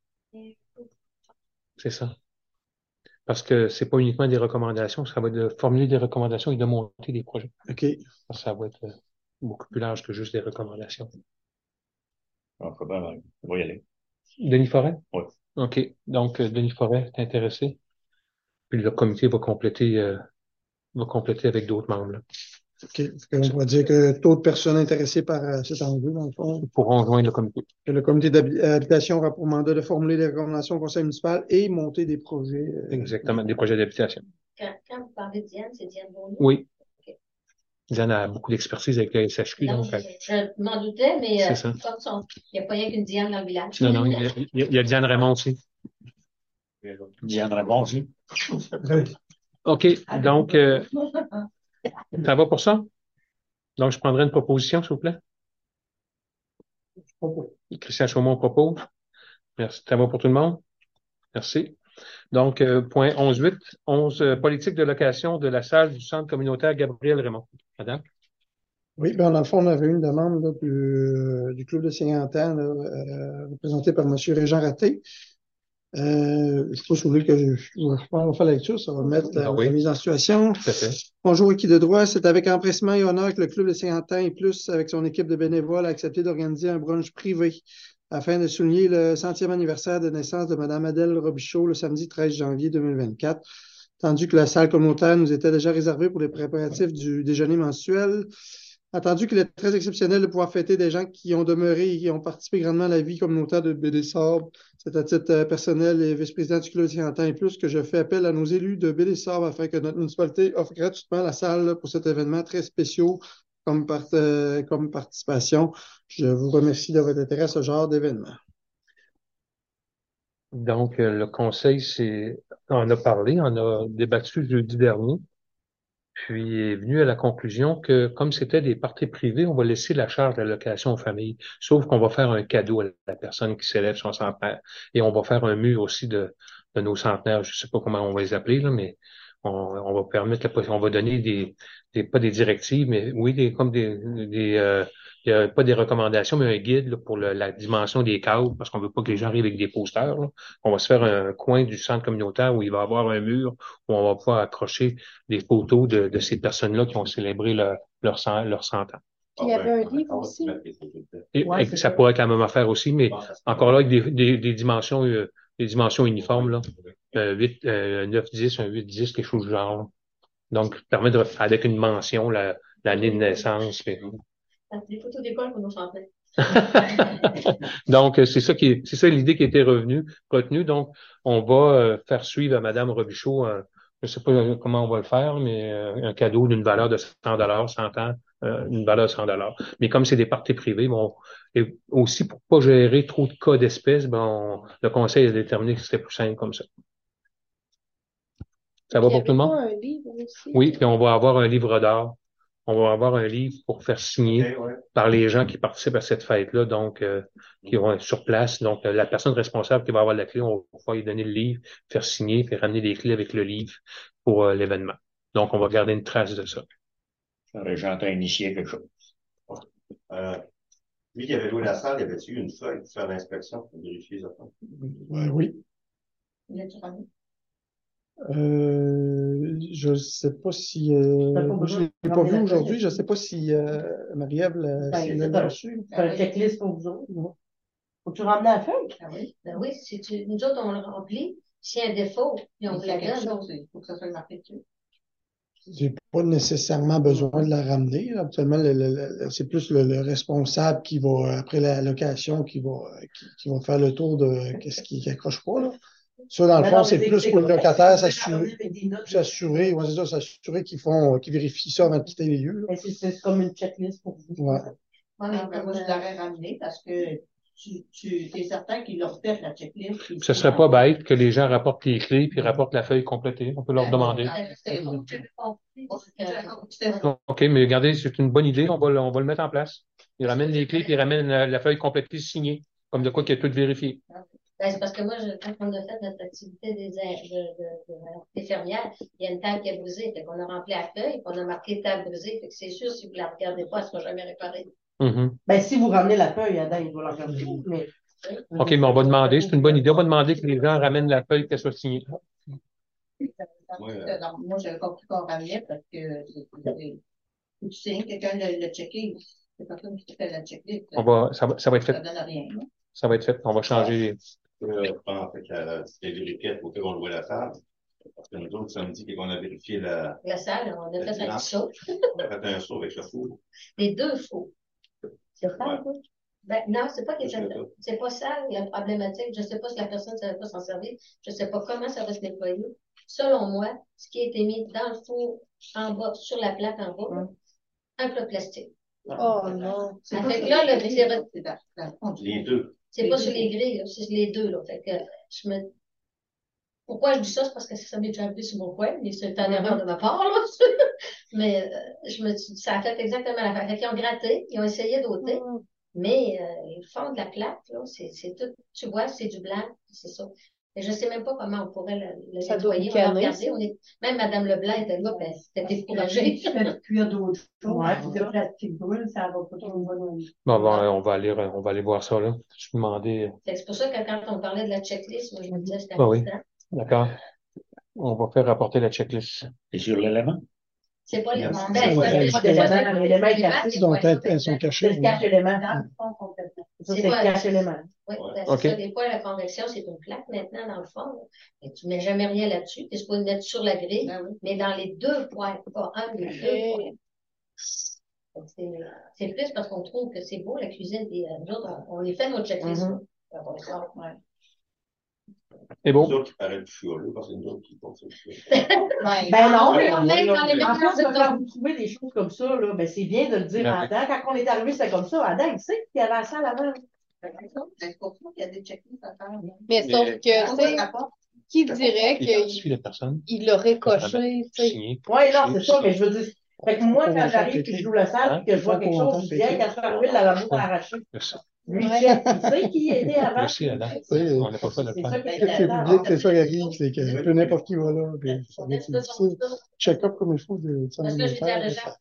C'est ça. Parce que c'est pas uniquement des recommandations, ça va être de formuler des recommandations et de monter des projets. OK. Ça va être beaucoup plus large que juste des recommandations. On va y aller. Denis Forêt? Oui. OK. Donc, Denis Forêt est intéressé. Puis le comité va compléter avec d'autres membres, là. OK. On pourrait dire que d'autres personnes intéressées par cet enjeu, dans le fond, pourront rejoindre le comité. Que le comité d'habitation aura pour mandat de formuler des recommandations au conseil municipal et monter des projets. Exactement, des projets d'habitation. Quand vous parlez de Diane, c'est Diane Beaulieu? Oui. Okay. Diane a beaucoup d'expertise avec la SHQ. Non, donc, je m'en doutais, mais c'est ça. il n'y a pas rien qu'une Diane dans le village. Non, il y a Diane Raymond aussi. Diane Raymond aussi. OK, donc, ça va pour ça? Donc, je prendrai une proposition, s'il vous plaît. Christian Chaumont propose. Merci. Ça va pour tout le monde? Merci. Donc, point 11.8, 11, politique de location de la salle du centre communautaire Gabriel Raymond. Madame? Oui, ben, dans le fond, on avait une demande là, du Club de Saint-Antoine, représentée par M. Régent Raté. Je sais pas si vous voulez que on va faire la lecture, ça va mettre Ah la oui, mise en situation. tout à fait. Bonjour, équipe de droit. C'est avec empressement et honneur que le Club de 50 ans et plus, avec son équipe de bénévoles, a accepté d'organiser un brunch privé afin de souligner le 100e anniversaire de naissance de Mme Adèle Robichaud le samedi 13 janvier 2024. Attendu que la salle communautaire nous était déjà réservée pour les préparatifs du déjeuner mensuel. Attendu qu'il est très exceptionnel de pouvoir fêter des gens qui ont demeuré et qui ont participé grandement à la vie communautaire de Baie-des-Sables. C'est à titre personnel et vice-président du Club de 50 ans et plus que je fais appel à nos élus de Baie-des-Sables afin que notre municipalité offre gratuitement la salle pour cet événement très spécial comme participation. Je vous remercie de votre intérêt à ce genre d'événement. Donc, le conseil, on a parlé, on a débattu jeudi dernier, puis est venu à la conclusion que comme c'était des parties privées, on va laisser la charge de la location aux familles, sauf qu'on va faire un cadeau à la personne qui célèbre son centenaire. Et on va faire un mur aussi de nos centenaires, je sais pas comment on va les appeler, là, mais on va permettre on va donner pas des directives, mais oui, pas des recommandations, mais un guide là, pour la dimension des cadres, parce qu'on veut pas que les gens arrivent avec des posters, là. On va se faire un coin du centre communautaire où il va y avoir un mur où on va pouvoir accrocher des photos de ces personnes-là qui ont célébré leur 100 ans. Puis il y avait un livre aussi. Et ça pourrait être la même affaire aussi, mais encore là, avec des dimensions uniformes, là. 9, 10, un 8, 10, quelque chose du genre. Donc, permet avec une mention, l'année de naissance. Des photos d'école pour nos enfants. Donc, c'est ça l'idée qui a été retenue. Donc, on va faire suivre à Madame Robichaud, je sais pas comment on va le faire, mais un cadeau d'une valeur de 100 100 ans, une valeur de 100 Mais comme c'est des parties privées, bon, et aussi pour pas gérer trop de cas d'espèces, le conseil a déterminé que c'était plus simple comme ça. Ça va pour tout le monde? Un livre aussi. Oui, puis on va avoir un livre d'art. On va avoir un livre pour faire signer par les gens qui participent à cette fête-là, donc qui vont être sur place. Donc, la personne responsable qui va avoir la clé, on va pouvoir lui donner le livre, faire signer, puis ramener les clés avec le livre pour l'événement. Donc, on va garder une trace de ça. J'entends initier quelque chose. Lui qui avait loué la salle, y avait-tu une feuille pour faire l'inspection pour vérifier les affaires? Oui. Je sais pas si je l'ai pas vu aujourd'hui. Je sais pas si Marie-Ève l'a reçu. C'est un checklist pour vous autres. Faut que tu ramènes la feuille? Ben oui, nous autres, on le remplit. S'il y a un défaut, puis on vous la donne. Il faut que ça soit marqué dessus. J'ai pas nécessairement besoin de la ramener. Là. Habituellement, c'est plus le responsable qui va, après la location, qui va faire le tour de qu'est-ce qui accroche pas. Là. Ça, dans le fond, c'est plus pour le locataire s'assurer, ouais, c'est ça, s'assurer qu'ils vérifient ça avant de quitter les lieux. C'est comme une checklist pour vous. Ouais. Moi, je l'aurais ramené parce que tu es certain qu'ils leur fait la checklist. Ce serait pas bête que les gens rapportent les clés puis rapportent la feuille complétée. On peut leur demander. OK, mais regardez, c'est une bonne idée. On va le mettre en place. Ils ramènent les clés puis ils ramènent la feuille complétée signée, comme de quoi qu'il y a tout vérifié. Ben, c'est parce que moi, quand on a fait notre activité des fermières, il y a une table qui a brisé. Fait qu'on a rempli la feuille, puis on a marqué table brisée. Fait que c'est sûr, si vous la regardez pas, elle sera jamais réparée. Ben, si vous ramenez la feuille, Adam, il doit la regarder. Mais... OK, mais on va demander, c'est une bonne idée. On va demander que les gens ramènent la feuille qu'elle soit signée. Moi, j'avais compris qu'on ramenait parce que tu signes, quelqu'un l'a checké. C'est pas comme qui fait la checklist. Ça va être fait. Ça donne rien. Ça va être fait. On va changer. Je pense que c'était vérifié pour qu'on louait la salle. Parce que nous autres, samedi, qu'on a vérifié la salle, on a fait un saut. On a fait un saut avec le four. Les deux fours. C'est ça, oui. Ben, non, c'est pas ça la problématique. Je sais pas si la personne ne savait pas s'en servir. Je sais pas comment ça va se nettoyer. Selon moi, ce qui a été mis dans le four, en bas, sur la plaque en bas, un plat plastique. Oh non. Ça fait que là, les deux. C'est pas sur les grilles, c'est les deux, là. Fait que pourquoi je dis ça? C'est parce que ça m'est déjà arrivé sur mon coin, mais c'est une erreur de ma part, là. Mais ça a fait exactement la fin. Fait qu'ils ont gratté, ils ont essayé d'ôter, mais le fond de la plaque, là, c'est tout, tu vois, c'est du blanc, c'est ça. Et je ne sais même pas comment on pourrait le Ça doit nettoyer. On a boucaner, regardé, ça. même Mme Leblanc était là, ben, c'était découragée. Faites cuire d'autres choses. Ouais, Le plastique brûle, ça va pas trop loin. Bon, on va aller voir ça, là. Je me demandais. C'est pour ça que quand on parlait de la checklist, moi, je me disais que c'était Ah oui, important. d'accord. On va faire rapporter la checklist. Et sur l'élément? C'est pas les Yes. ben, Ça, c'est Pas pas d'éléments, l'élément est caché. Ils elles sont cachées. C'est le cache-élément. Dans le fond, complètement. Ça, C'est c'est le pas- cache-élément. Oui, Ouais. ben, OK. c'est ça. Des fois, la convection, c'est une plaque maintenant, dans le fond. Là. Et tu ne mets jamais rien là-dessus. Tu es supposé le mettre sur la grille, Ben oui. mais dans les deux points, pas un, mais deux points. Donc, c'est plus parce qu'on trouve que c'est beau, la cuisine, et nous autres, on les fait nos checklists. Mhm. là. Bon, ça, ouais. C'est Nous bon? autres qui paraissent plus chialeux, parce que nous autres qui font ça. Ben non, mais on est dans les en meilleurs plus, états. quand vous trouvez des choses comme ça, là, ben, c'est bien de le dire à Adam. Quand on est arrivé, c'était comme ça. Adam, il sait qu'il y avait la salle avant. C'est pour ça qu'il y a des checklists à faire. Mais sauf que, tu sais, qui dirait Il qu'il identifie la personne. l'aurait coché, tu sais. Signé. Oui, non, c'est ça, mais je veux dire. Fait que moi, quand j'arrive et que je joue la salle et que je vois quelque chose, je dis, hey, quand je suis arrivé, le lavabo est arraché. Merci. Lui, chef, il sait qui était avant. Merci, Alain. Oui, On n'a pas fait le C'est temps. ça qui c'est est public, c'est ça qui arrive, c'est que un peu n'importe qui va là, puis ça va être difficile. Check-up comme il faut de Parce que j'étais à militaire.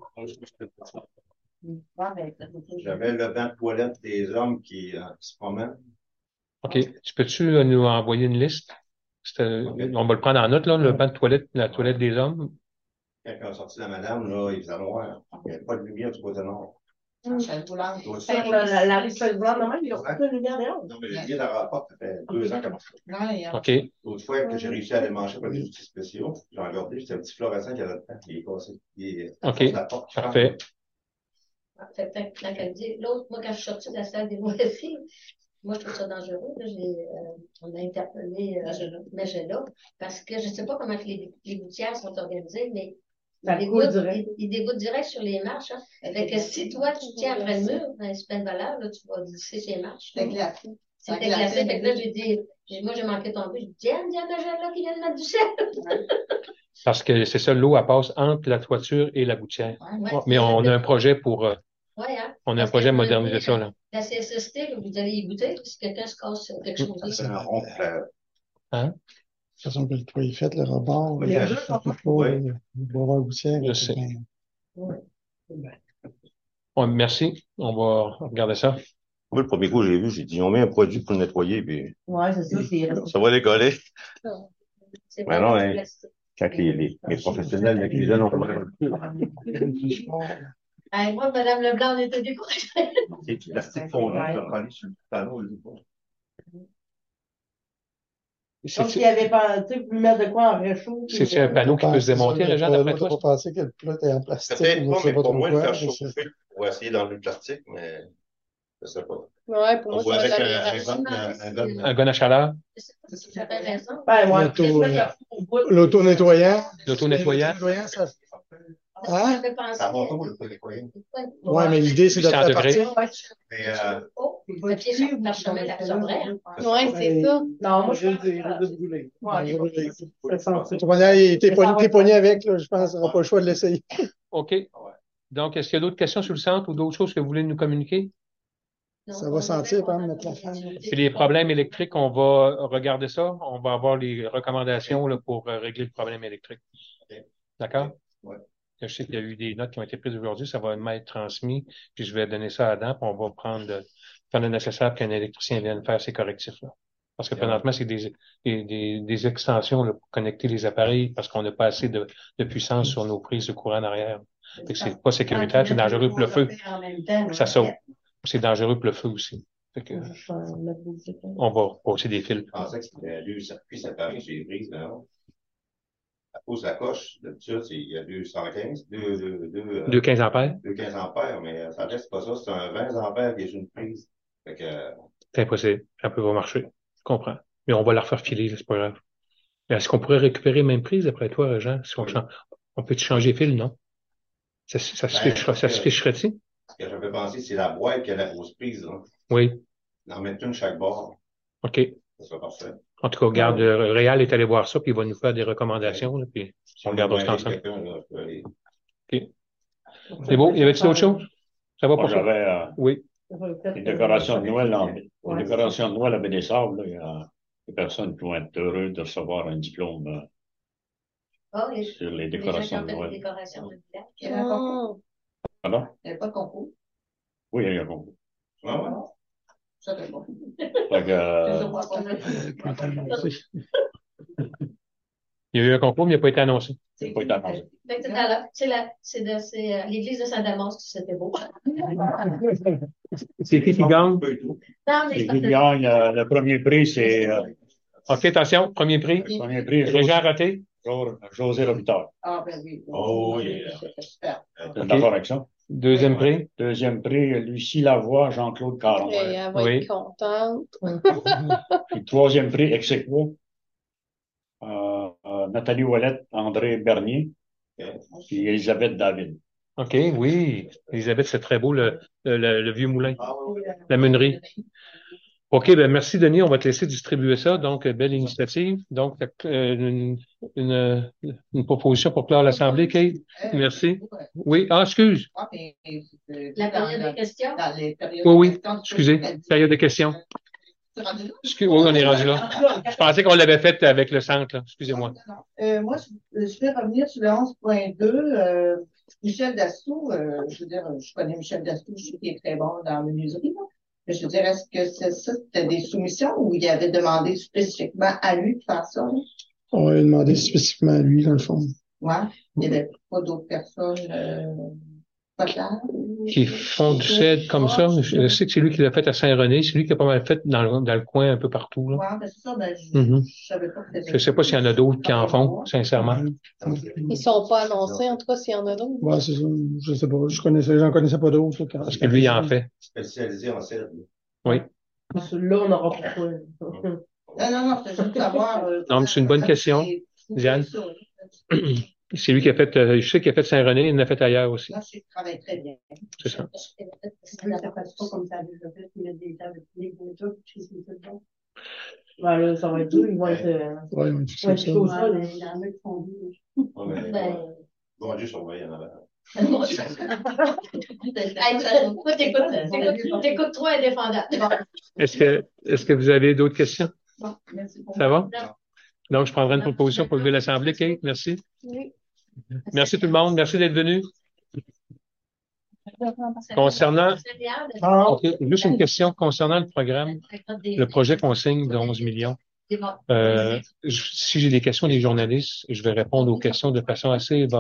J'avais le banc de toilette des hommes qui se promènent. OK. Peux-tu nous envoyer une liste? On va le prendre en note, là, le banc de toilette, la toilette des hommes. Quand on a sorti la madame, là, il faisait noir. Il n'y avait pas de lumière du côté nord. Chaise roulante. Doit Sur être- la rive Saint-Blanc, normalement, ils ont toute la lumière dehors. Non, mais j'ai lié dans la porte, ça fait 2 ans qu'elle marche. OK. L'autre fois que j'ai réussi à aller manger par des outils spéciaux, j'ai regardé, c'était un petit fluorescent qu'il y avait dedans, il est cassé. Il est à OK. force de la porte. Parfait. Fait que quand elle dit, l'autre, moi, quand je suis sortie de la salle des loisirs, moi, je trouve ça dangereux. Là, on a interpellé Magella parce que je ne sais pas comment que les gouttières sont organisées, mais Ça coule direct. ils dégoûtent direct sur les marches. Hein. Fait que si toi, tu tiens après le mur, dans c'est pas une valeur, là, tu vas glisser ces marches. C'était glacé. C'était glacé. Fait que là, moi, j'ai manqué ton but. J'ai dit, Diane, Magella qui vient de mettre du sel. Parce que c'est ça, l'eau, elle passe entre la toiture et la gouttière. Ouais. Mais on a un projet pour, Ouais, hein. on a un Parce projet que moderniser ça, là. La CSST, là, vous allez y goûter si quelqu'un se casse quelque chose. C'est Là. un rond clair. Hein? De toute façon, que le toit est fait, le rebord, Les ça deux peut sont pas, ouais. le bois gouttière. Je sais. Ouais, merci. On va regarder ça. Moi, le premier coup, j'ai vu, j'ai dit, on met un produit pour le nettoyer, puis Ouais, c'est ça, c'est. ça va décoller. C'est Mais bon, non, c'est hein. plastique. Quand les professionnels de la cuisine ont Moi, Mme Leblanc, on était découragés. c'est du plastique fondu, ça va aller sur le panneau. Comme s'il y avait pas, tu sais, pu mettre de quoi en réchaud. C'est un panneau qui peut se démonter, les gens, d'après toi? toi? Faut pas penser que le plat est en plastique. Peut-être ou pas, je sais mais pour trop moi, le quoi, faire mais chauffer pour essayer d'enlever le plastique, mais je sais pas. Ouais, pour On moi, voit ça va avec être la Un gun à chaleur, J'avais raison. Ben, moi, L'auto-nettoyant. l'auto-nettoyant. Ça... Hein? J'avais pensé. Ça va pas, le nettoyer. Ouais, mais l'idée, c'est de 800 faire degrés. partir. Mais, Oh, le papier sur le parchemin l'absorberait. Hein. Ouais, c'est ça. Non, moi, je veux De brûler. Ouais, Tu vas aller, t'es pogné avec, là, je pense, on n'aura pas le choix de l'essayer. OK. Donc, est-ce qu'il y a d'autres questions sur le centre ou d'autres choses que vous voulez nous communiquer? Ça va sentir, par exemple, notre affaire. Puis les problèmes électriques, on va regarder ça. On va avoir les recommandations là, pour régler le problème électrique. D'accord? Ouais. Je sais qu'il y a eu des notes qui ont été prises aujourd'hui. Ça va m'être transmis. Puis je vais donner ça à Adam. Puis on va faire le nécessaire pour qu'un électricien vienne faire ces correctifs-là. Parce que présentement, c'est des extensions là, pour connecter les appareils parce qu'on n'a pas assez de puissance sur nos prises de courant en arrière. Fait que c'est pas sécuritaire, c'est dangereux pour le feu. Ça saute. C'est dangereux pour le feu aussi. Fait que, on va passer des fils. je pensais que c'était deux circuits séparés chez les prises, mais non. À cause de la coche, d'habitude, il y a 215, 215 ampères? 215 ampères, mais ça reste pas ça, c'est un 20 ampères qui est une prise. Fait que, C'est impossible. Ça peut pas marcher. Je comprends. Mais on va la refaire filer, là, c'est pas grave. Mais est-ce qu'on pourrait récupérer même prise après toi, Jean? Si on peut changer fil, non? Ça se ficherait-tu? Ce que j'avais pensé, c'est la boîte qui a la grosse prise, là. Oui. En mettre une chaque bord. OK. Ça serait parfait. En tout cas, regarde, Réal est allé voir ça, puis il va nous faire des recommandations, là, puis on regardera ça ensemble. OK. C'est beau. Y avait-il d'autres choses? Ça va Moi, pour ça? j'avais Oui. les décorations de Noël, les décorations de Noël avec des sables, là, il y a personnes qui vont être heureuses de recevoir un diplôme Oh, sur les les gens qui décorations ont de fait des Noël. décorations de village. Il y avait un concours. Pardon? Il n'y avait pas de concours. Oui, il y a eu un concours. Ah ouais? Ça fait bon. Fait que, Il y a eu un concours, mais il n'a pas été annoncé. ça n'a pas été annoncé. Fait que tout à l'heure, c'est l'église de Saint-Damas que c'était beau. C'est qui gagne? Non, mais Et qui gagne le premier prix, c'est OK, attention, premier prix. le premier prix, Régent Raté. José Robitaille. Ah, ben oui. Oh, yeah. C'était super. T'es d'accord avec ça? Deuxième prix. Deuxième prix, Lucie Lavoie, Jean-Claude Caron. Et elle va Oui. être contente. Puis troisième prix, ex aequo, Nathalie Ouellette, André Bernier, puis Elisabeth David. OK, oui. Elisabeth, c'est très beau, le vieux moulin, la meunerie. OK, ben merci, Denis. On va te laisser distribuer ça. Donc, belle initiative. Donc, une proposition pour clore l'Assemblée, Kate. Merci. Oui. Ah, excuse. La période des questions? Dans les périodes Oui, de oui. questions, Excusez. Période de questions. Tu es rendu là? Oui, on est rendu là. Je pensais qu'on l'avait fait avec le centre, là. Excusez-moi. Moi, je vais revenir sur le 11.2. Michel Dastou, je veux dire, je connais Michel Dastou, je sais qu'il est très bon dans la menuiserie, là. Mais je veux dire, est-ce que c'était des soumissions ou il avait demandé spécifiquement à lui de faire ça? Là? On a demandé spécifiquement à lui, dans le fond. Ouais. Il n'y avait pas d'autres personnes potables? Qui font du cèdre comme ça. Je sais que c'est lui qui l'a fait à Saint-René. C'est lui qui a pas mal fait dans le coin un peu partout, là. Ouais, ben c'est ça, ben, je savais pas que c'était. Je sais pas s'il y en a d'autres qui en font, sincèrement. Ils sont pas annoncés, en tout cas, s'il y en a d'autres. Ouais, c'est ça. Je sais pas. J'en connaissais pas d'autres. Parce que lui, il en fait. Spécialisé en cèdre. Oui. Celui-là, on n'aura pas trouvé. Non, c'est juste savoir. Non, mais c'est une bonne question, Diane. C'est lui qui a fait, je sais qu'il a fait Saint-René, il en a fait ailleurs aussi. Là, je travaille très bien. C'est ça. Ben, là, ça va être dur, ils vont être, Ouais, on ils vont être au sol. Il y en a qui sont durs. Bon Dieu, surveille en avant. T'écoutes trop indéfendable. Est-ce que vous avez d'autres questions? Bon, merci pour Ça va? Non. Donc, je prendrai une proposition pour lever l'Assemblée, Kate. Merci. Oui. Merci tout le monde. Merci d'être venu. Concernant, OK, juste une question concernant le programme, le projet qu'on signe de 11 millions. Si j'ai des questions des journalistes, je vais répondre aux questions de façon assez